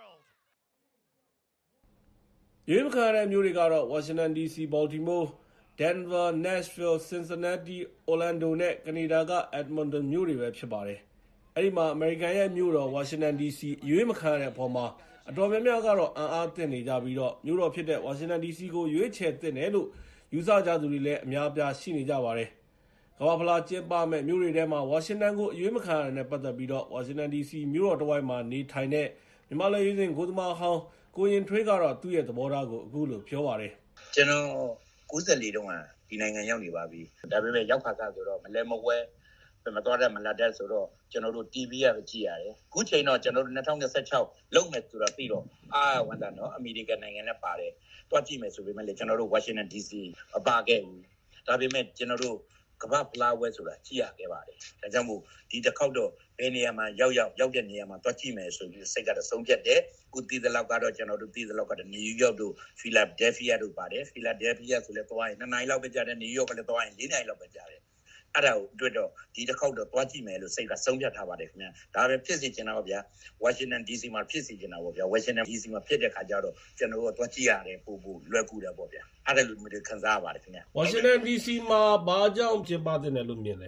ရွေးခံရတဲ့မြို့တွေကတော့ Washington ဒီ စီ, Baltimore, Denver, Nashville, Cincinnati, Orlando နဲ့ ကနေဒါက Edmonton မြို့တွေပဲဖြစ်ပါတယ်။အဲ့ဒီမှာအမေရိကန်ရဲ့မြို့တော် Washington ဒီ စီ ရွေးမခံရတဲ့အပေါ်မှာအတော်များများကတော့အံ့အားသင့်နေကြပြီးတော့မြို့တော်ဖြစ်တဲ့ Washington ဒီ စီ ကိုရွေးချယ်သင့်တယ်လို့ယူဆကြသူတွေလည်းအများအပြားရှိနေကြပါတယ်။ကမ္ဘာ့ဖလားကျင်းပမဲ့မြို့တွေထဲမှာ Washington ကိုရွေးမခံရတဲ့နဲ့ပတ်သက်ပြီးတော့ Washington ဒီ စီ မြို့တော်တစ်ဝိုက်မှာနေထိုင်တဲ့မြန်မာလူကြီးစဉ်ဂိုးသမားဟောင်းကိုရင်ထွေးကတော့သူ့ရဲ့သဘောထားကိုအခုလိုပြောပါတယ်ကျွန်တော်၉၄တုန်းကဒီနိုင်ငံရောက်နေပါပြီဒါပေမဲ့ရောက်ခါကဆိုတော့မလဲမဝဲမတော်တဲ့မလာတဲ့ဆိုတော့ကျွန်တော်တို့ တီဗီ ရပဲကြည့်ရတယ်ခုချိန်တော့ကျွန်တော်တို့၂၀၂၆လုံမဲ့ဆိုတော့ပြီးတော့အာဝန်တာနော်အမေရိကန်နိုင်ငံနဲ့ပါတယ်တွားကြည့်မယ်ဆိုပေမဲ့လေကျွန်တော်တို့ Washington ဒီ စီ အပါခဲ့ဘူးဒါပေမဲ့ကျွန်တော်တို့ကမ္ဘာဖလားဝဲဆိုတာကြည့်ရခဲ့ပါတယ်ဒါကြောင့်မို့ဒီတစ်ခေါက်တော့ဘယ်နေရာမှာရောက်ရောက်ရောက်တဲ့နေရာမှာတွားကြည့်မယ်ဆိုပြီးစိတ်ကတော့ဆုံးဖြတ်တယ်ခုတည်တဲ့လောက်ကတော့ကျွန်တော်တို့တည်တဲ့လောက်ကတော့နယူးယောက်တို့ဖီလာဒဲလ်ဖီးယားတို့ပါတယ်ဖီလာဒဲလ်ဖီးယားဆိုလဲသွားရင်နှစ်နိုင်လောက်ပဲကြာတယ်နယူးယောက်ကလည်းသွားရင်လေးနိုင်လောက်ပဲကြာတယ်အဲ့ဒါကိုတွေ့တော့ဒီတစ်ခေါက်တော့တွားကြည့်မယ်လို့စိတ်ကဆုံးဖြတ်ထားပါတယ်ခင်ဗျာဒါပဲဖြစ်စီချင်တာပါဗျာ Washington ဒီ စီ မှာဖြစ်စီချင်တာပေါ့ဗျာ Washington ဒီ စီ မှာဖြစ်တဲ့ခါကျတော့ကျွန်တော်တို့တွားကြည့်ရတယ်ပို့ပို့လွယ်ကူတယ်ပေါ့ဗျာအဲ့ဒါလိုမျိုးခံစားရပါတယ်ခင်ဗျာ Washington ဒီ စီ မှာဘာကြောင့်ကျင်းပတဲ့လို့မြင်လဲ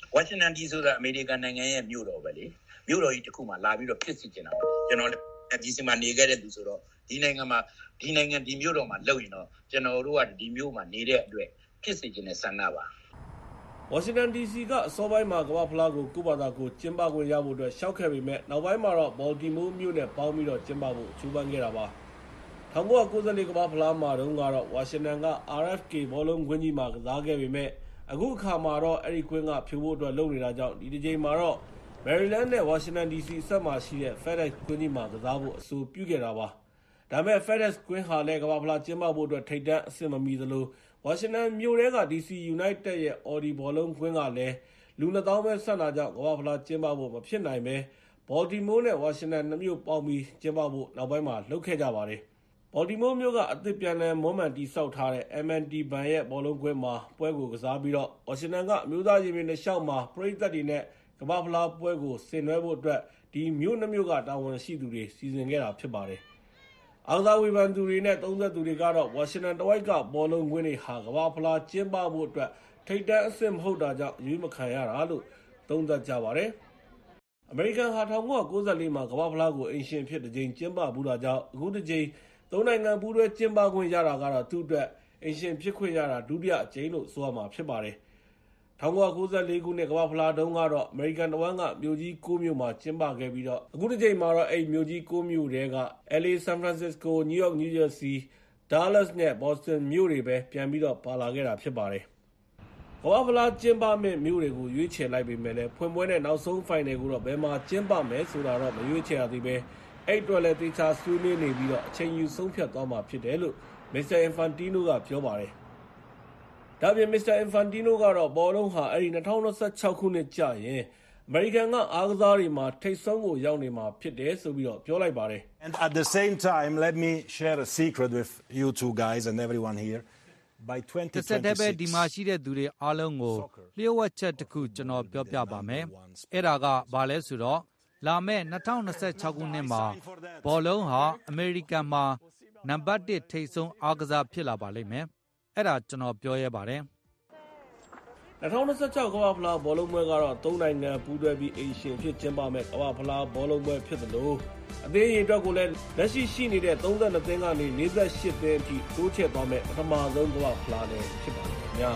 ဝါရှင်တန်ဒီစီဆိုတာအမေရိကန်နိုင်ငံရဲ့မြို့တော်ပဲလေမြို့တော်ကြီးတစ်ခုမှလာပြီးတော့ဖြစ်စီကျင်တာကျွန်တော်ဒီစီမှာနေခဲ့တဲ့သူဆိုတော့ဒီနိုင်ငံမှာဒီနိုင်ငံဒီမြို့တော်မှာလုပ်ရင်တော့ကျွန်တော်တို့ကဒီမြို့မှာနေတဲ့အတွက်ဖြစ်စီကျင်တဲ့ဆန္ဒပါဝါရှင်တန် ဒီ စီ ကအစောပိုင်းမှာကမ္ဘာ့ဖလားကိုကုဘာသာကိုကျင်းပခွင့်ရဖို့အတွက်ရှောက်ခဲ့ပေမဲ့နောက်ပိုင်းမှာတော့ဘော်တီမိုးမြို့နဲ့ပေါင်းပြီးတော့ကျင်းပဖို့ကြိုးပမ်းခဲ့တာပါ၁၉၉၄ကမ္ဘာ့ဖလားမှာတုန်းကတော့ဝါရှင်တန်က အာရ် အက်ဖ် ကေ ဘောလုံးကွင်းကြီးမှာကစားခဲ့ပေမဲ့အခုအခါမှာတော့အဲ့ဒီကွင်းကဖြိုဖို့အတွက်လုပ်နေတာကြောင့်ဒီတစ်ချိန်မှာတော့မယ်ရီလန်းနဲ့ဝါရှင်တန် ဒီ စီ အဆက်မှာရှိတဲ့ FedEx ကွင်းကြီးမှာကစားဖို့အဆိုပြုခဲ့တာပါဒါပေမဲ့ FedEx ကွင်းဟာလည်းကမ္ဘာ့ဖလားကျင်းပဖို့အတွက်ထိပ်တန်းအဆင့်မမီသလိုဝါရှင်တန်မြို့ထဲက ဒီ စီ United ရဲ့ Audi ဘောလုံးကွင်းကလည်းလူနှစ်သောင်းပဲဆက်တာကြောင့်ကမ္ဘာ့ဖလားကျင်းပဖို့မဖြစ်နိုင်ပဲဘော်တီမိုးနဲ့ဝါရှင်တန်နှစ်မြို့ပေါင်းပြီးကျင်းပဖို့နောက်ပိုင်းမှာလုပ်ခဲ့ကြပါတယ်ဘော်တီမိုးမြို့ကအသစ်ပြန်လည်မွမ်းမံတည်ဆောက်ထားတဲ့ အမ် အန် တီ ဘဏ်ရဲ့ဘောလုံးကွင်းမှာပွဲကိုကစားပြီးတော့ဝါရှင်တန်ကအမျိုးသားရင်ပြင်တစ်လျှောက်မှာပရိသတ်တွေနဲ့ကမ္ဘာ့ဖလားပွဲကိုဆင်နွှဲဖို့အတွက်ဒီမြို့နှစ်မြို့ကတာဝန်ရှိသူတွေစီစဉ်ခဲ့တာဖြစ်ပါတယ်အားကစားဝေဖန်သူတွေနဲ့သုံးသပ်သူတွေကတော့ဝါရှင်တန်တဝိုက်ကဘောလုံးကွင်းတွေဟာကမ္ဘာ့ဖလားကျင်းပဖို့အတွက်ထိပ်တန်းအဆင့်မဟုတ်တာကြောင့်ရွေးမခံရတာလို့သုံးသပ်ကြပါတယ်အမေရိကန်ဟာ၁၉၉၄မှာကမ္ဘာ့ဖလားကိုအိမ်ရှင်ဖြစ်တစ်ကြိမ်ကျင်းပဘူးတာကြောင့်အခုတစ်ကြိမ်သုံးနိုင်ငံပူးတွဲကျင်းပခွင့်ရတာကတော့သူ့အတွက်အိမ်ရှင်ဖြစ်ခွင့်ရတာဒုတိယအကြိမ်လို့ဆိုရမှာဖြစ်ပါတယ်၁၉၉၄ခုနှစ်ကမ္ဘာ့ဖလားတုန်းကတော့အမေရိကန်တဝန်းကမြို့ကြီး၉မြို့မှာကျင်းပခဲ့ပြီးတော့အခုတစ်ကြိမ်မှာတော့အဲ့မြို့ကြီး၉မြို့တဲက အယ် အေ San Francisco, New York, New Jersey, Dallas နဲ့ Boston မြို့တွေပဲပြန်ပြီးတော့ပါလာခဲ့တာဖြစ်ပါတယ်ကမ္ဘာ့ဖလားကျင်းပမယ့်မြို့တွေကိုရွေးချယ်လိုက်ပေမဲ့လည်းဖွင့်ပွဲနဲ့နောက်ဆုံးဖိုင်နယ်ကိုတော့ဘယ်မှာကျင်းပမယ်ဆိုတာတော့မရွေးချယ်ရသေးပဲအဲ့အတွက်လည်းတေချာဆွေးနွေးနေပြီးတော့အချိန်ယူဆုံးဖြတ်သွားမှာဖြစ်တယ်လို့မစ္စတာအင်ဖန်တီနိုကပြောပါတယ်ဒါပြင်မစ္စတာအင်ဖန်တီနိုကတော့ဘောလုံးဟာအဲ့ဒီ၂၀၂၆ခုနှစ်ကြာရင်အမေရိကန်ကအားကစားတွေမှာထိပ်ဆုံးကိုရောက်နေမှာဖြစ်တယ်ဆိုပြီးတော့ပြောလိုက်ပါတယ် And at the same time let me share a secret with you two guys and everyone here by twenty twenty-six တစ်ဆက်တည်းပဲဒီမှာရှိတဲ့သူတွေအားလုံးကိုလျှို့ဝှက်ချက်တစ်ခုကျွန်တော်ပြောပြပါမယ်အဲ့ဒါကဘာလဲဆိုတော့လာမယ့်၂၀၂၆ခုနှစ်မှာဘောလုံးဟာအမေရိကန်မှာနံပါတ်တစ်ထိပ်ဆုံးအားကစားဖြစ်လာပါလိမ့်မယ်အဲ့ဒါကျွန်တော်ပြောရဲပါတယ်၂၀၂၆ကမ္ဘာဖလားဘောလုံးပွဲကတော့သုံးနိုင်ငံပူးတွဲပြီးအိမ်ရှင်ဖြစ်ကျင်းပမဲ့ကမ္ဘာဖလားဘောလုံးပွဲဖြစ်သလိုအသင်းရင်အတွက်ကိုလည်းလက်ရှိရှိနေတဲ့၃၂သင်းကနေ၄၈သင်းအထိတိုးချဲ့သွားမဲ့ပထမဆုံးကမ္ဘာဖလားလည်းဖြစ်ပါတယ်ခင်ဗျာ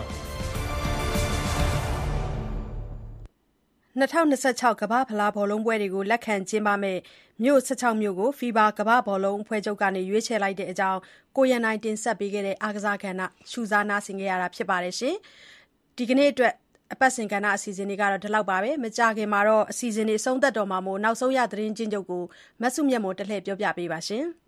၂၀၂၆ကမ္ဘာ့ဖလားဘောလုံးပွဲတွေကိုလက်ခံကျင်းပမယ့်မြို့၁၆မြို့ကို FIFA ကမ္ဘာ့ဘောလုံးအဖွဲ့ချုပ်ကနေရွေးချယ်လိုက်တဲ့အကြောင်းကိုရန်နိုင်တင်ဆက်ပေးခဲ့တဲ့အားကစားကဏ္ဍရှုစားနားဆင်ခဲ့ရတာဖြစ်ပါတယ်ရှင်။ဒီကနေ့အတွက်အပတ်စဉ်ကဏ္ဍအစီအစဉ်တွေကတော့ဒီလောက်ပါပဲ။မကြာခင်မှာတော့အစီအစဉ်တွေဆုံးသက်တော်မှာမို့နောက်ဆုံးရသတင်းချင်းချုပ်ကိုမဆုမြတ်မို့တလှည့်ပြောပြပေးပါရှင်။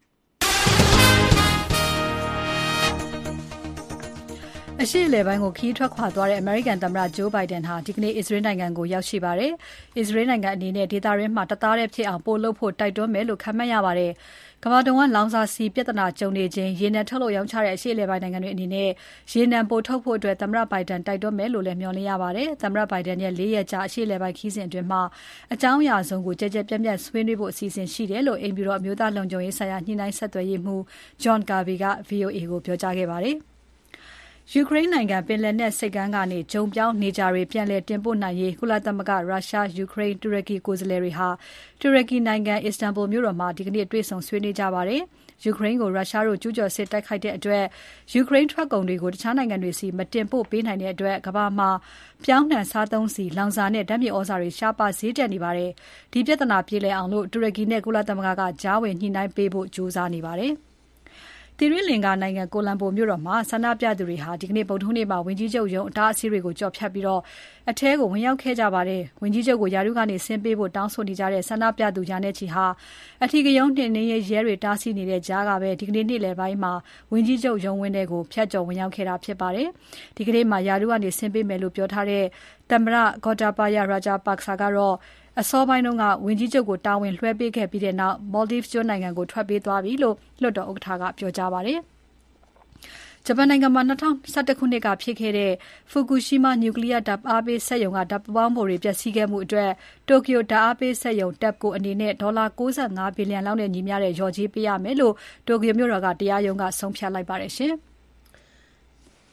အရှေ့အလယ်ပိုင်းကိုခီးထွက်ခွာသွားတဲ့အမေရိကန်သမ္မတဂျိုးဘိုင်ဒန်ဟာဒီကနေ့အစ္စရေးနိုင်ငံကိုရောက်ရှိပါတယ်။အစ္စရေးနိုင်ငံအနေနဲ့ဒေသရင်းမှာတသားတည်းဖြစ်အောင်ပို့လုပ်ဖို့တိုက်တွန်းမယ်လို့ခန့်မှန်းရပါတယ်။ကမ္ဘာတဝန်းလောင်စာဆီပြဿနာကြုံနေခြင်းရေနံထုတ်လုပ်ရောင်းချတဲ့အရှေ့အလယ်ပိုင်းနိုင်ငံတွေအနေနဲ့ရေနံပိုထုတ်ဖို့အတွက်သမ္မတဘိုင်ဒန်တိုက်တွန်းမယ်လို့လည်းမျှော်လင့်ရပါတယ်။သမ္မတဘိုင်ဒန်ရဲ့လေးရက်ကြာအရှေ့အလယ်ပိုင်းခီးစဉ်အတွင်းမှာအကြောင်းအရာစုံကိုကြဲကြဲပြန့်ပြန့်ဆွေးနွေးဖို့အစီအစဉ်ရှိတယ်လို့အိမ်ဖြူတော်အမျိုးသားလုံခြုံရေးဆိုင်ရာညှိနှိုင်းဆက်သွယ်ရေးမှူး John Kirby က ဗွီအိုအေ ကိုပြောကြားခဲ့ပါတယ်။ယူကရိန်းနိုင်ငံပင်လယ်နက်ဆိပ်ကမ်းကနေဂျုံပြောင်းနေကြတွေပြန်လည်တင်ပို့နိုင်ရေးကုလသမဂ္ဂရုရှားယူကရိန်းတူရကီကိုယ်စားလှယ်တွေဟာတူရကီနိုင်ငံအစ္စတန်ဘူလ်မြို့တော်မှာဒီကနေ့တွေ့ဆုံဆွေးနွေးကြပါတယ်။ယူကရိန်းကိုရုရှားတို့ကျူးကျော်စစ်တိုက်ခိုက်တဲ့အတွက်ယူကရိန်းထွက်ကုန်တွေကိုတခြားနိုင်ငံတွေစီမတင်ပို့ပေးနိုင်တဲ့အတွက်ကမ္ဘာမှာပြောင်းနှံစားသုံးစီလောင်စာနဲ့ဓာတ်မြေဩဇာတွေရှားပါဈေးတက်နေပါတယ်။ဒီပြဿနာပြေလည်အောင်လို့တူရကီနဲ့ကုလသမဂ္ဂကကြားဝင်ညှိနှိုင်းပေးဖို့ကြိုးစားနေပါတယ်။သီရိလင်္ကာနိုင်ငံကိုလံဘိုမြို့တော်မှာဆန္ဒပြသူတွေဟာဒီကနေ့ဗုဒ္ဓဟူးနေ့မှာဝန်ကြီးချုပ်ရုံးအတားအဆီးတွေကိုကျော်ဖြတ်ပြီးတော့အထဲကိုဝင်ရောက်ခဲ့ကြပါတယ်။ဝန်ကြီးချုပ်ကိုယာရုကနေဆင်းပေးဖို့တောင်းဆိုနေကြတဲ့ဆန္ဒပြသူရာနဲ့ချီဟာအထီးကရုံးနှင်နေရဲတွေတားဆီးနေတဲ့ကြားကပဲဒီကနေ့နေ့လယ်ပိုင်းမှာဝန်ကြီးချုပ်ရုံးဝင်းထဲကိုဖျက်ကျော်ဝင်ရောက်ခဲ့တာဖြစ်ပါတယ်။ဒီကနေ့မှာယာရုကနေဆင်းပေးမယ်လို့ပြောထားတဲ့သမ္မတဂေါ်တာပါယာရာဂျာပတ်ဆာကတော့အစောပိုင်းတုန်းကဝန်ကြီးချုပ်ကိုတာဝန်လွှဲပေးခဲ့ပြီးတဲ့နောက် Maldives ကျွန်းနိုင်ငံကိုထွက်ပြေးသွားပြီလို့လွှတ်တော်ဥက္ကဋ္ဌကပြောကြားပါတယ်။ဂျပန်နိုင်ငံမှာ၂၀၁၁ခုနှစ်ကဖြစ်ခဲ့တဲ့ Fukushima နျူကလ িয়ার ဓာတ်အားပေးစက်ရုံကဓာတ်ပေါင်းဖိုတွေပျက်စီးခဲ့မှုအတွက်တိုကျိုဓာတ်အားပေးစက်ရုံ TEPCO ကိုအနေနဲ့ဒေါ်လာ၉၅ဘီလီယံလောက်နဲ့ညီမျှတဲ့လျော်ကြေးပေးရမယ်လို့တိုကျိုမြို့တော်ကတရားရုံးကဆုံးဖြတ်လိုက်ပါတယ်ရှင်။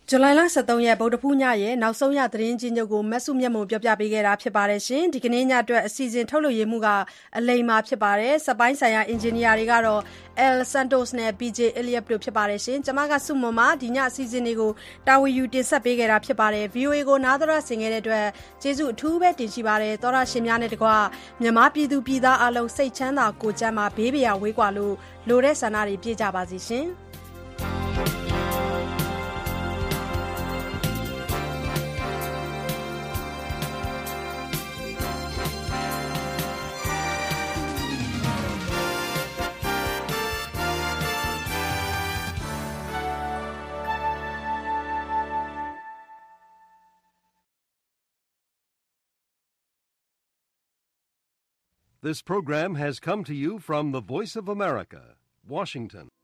ဇူလိုင်လ ၁၃ ရက်ဗုဒ္ဓဖူးညရဲ့နောက်ဆုံးရသတင်းကြီးချုပ်ကိုမဆုမြတ်မုံပြောပြပေးခဲ့တာဖြစ်ပါတယ်ရှင်ဒီကနေ့ညအတွက်အစီအစဉ်ထုတ်လွှင့်ရမှုကအလိမ္မာဖြစ်ပါတယ်စပိုင်းဆိုင်ရာအင်ဂျင်နီယာတွေကတော့ El Santos နဲ့ ပီ ဂျေ Elliot တို့ဖြစ်ပါတယ်ရှင်ကျွန်မကဆုမွန်မှာဒီညအစီအစဉ်တွေကိုတာဝန်ယူတင်ဆက်ပေးခဲ့တာဖြစ်ပါတယ် ဗီအိုအေ ကိုနားတော်ဆင်ခဲ့တဲ့အတွက်ကျေးဇူးအထူးပဲတင်ရှိပါတယ်သောရရှင်များနဲ့တကွမြန်မာပြည်သူပြည်သားအလုံးစိတ်ချမ်းသာကိုယ်ကျန်းမာဘေးပရာဝေးကွာလို့လိုတဲ့ဆန္ဒတွေပြည့်ကြပါစေရှင် This program has come to you from the Voice of America, Washington.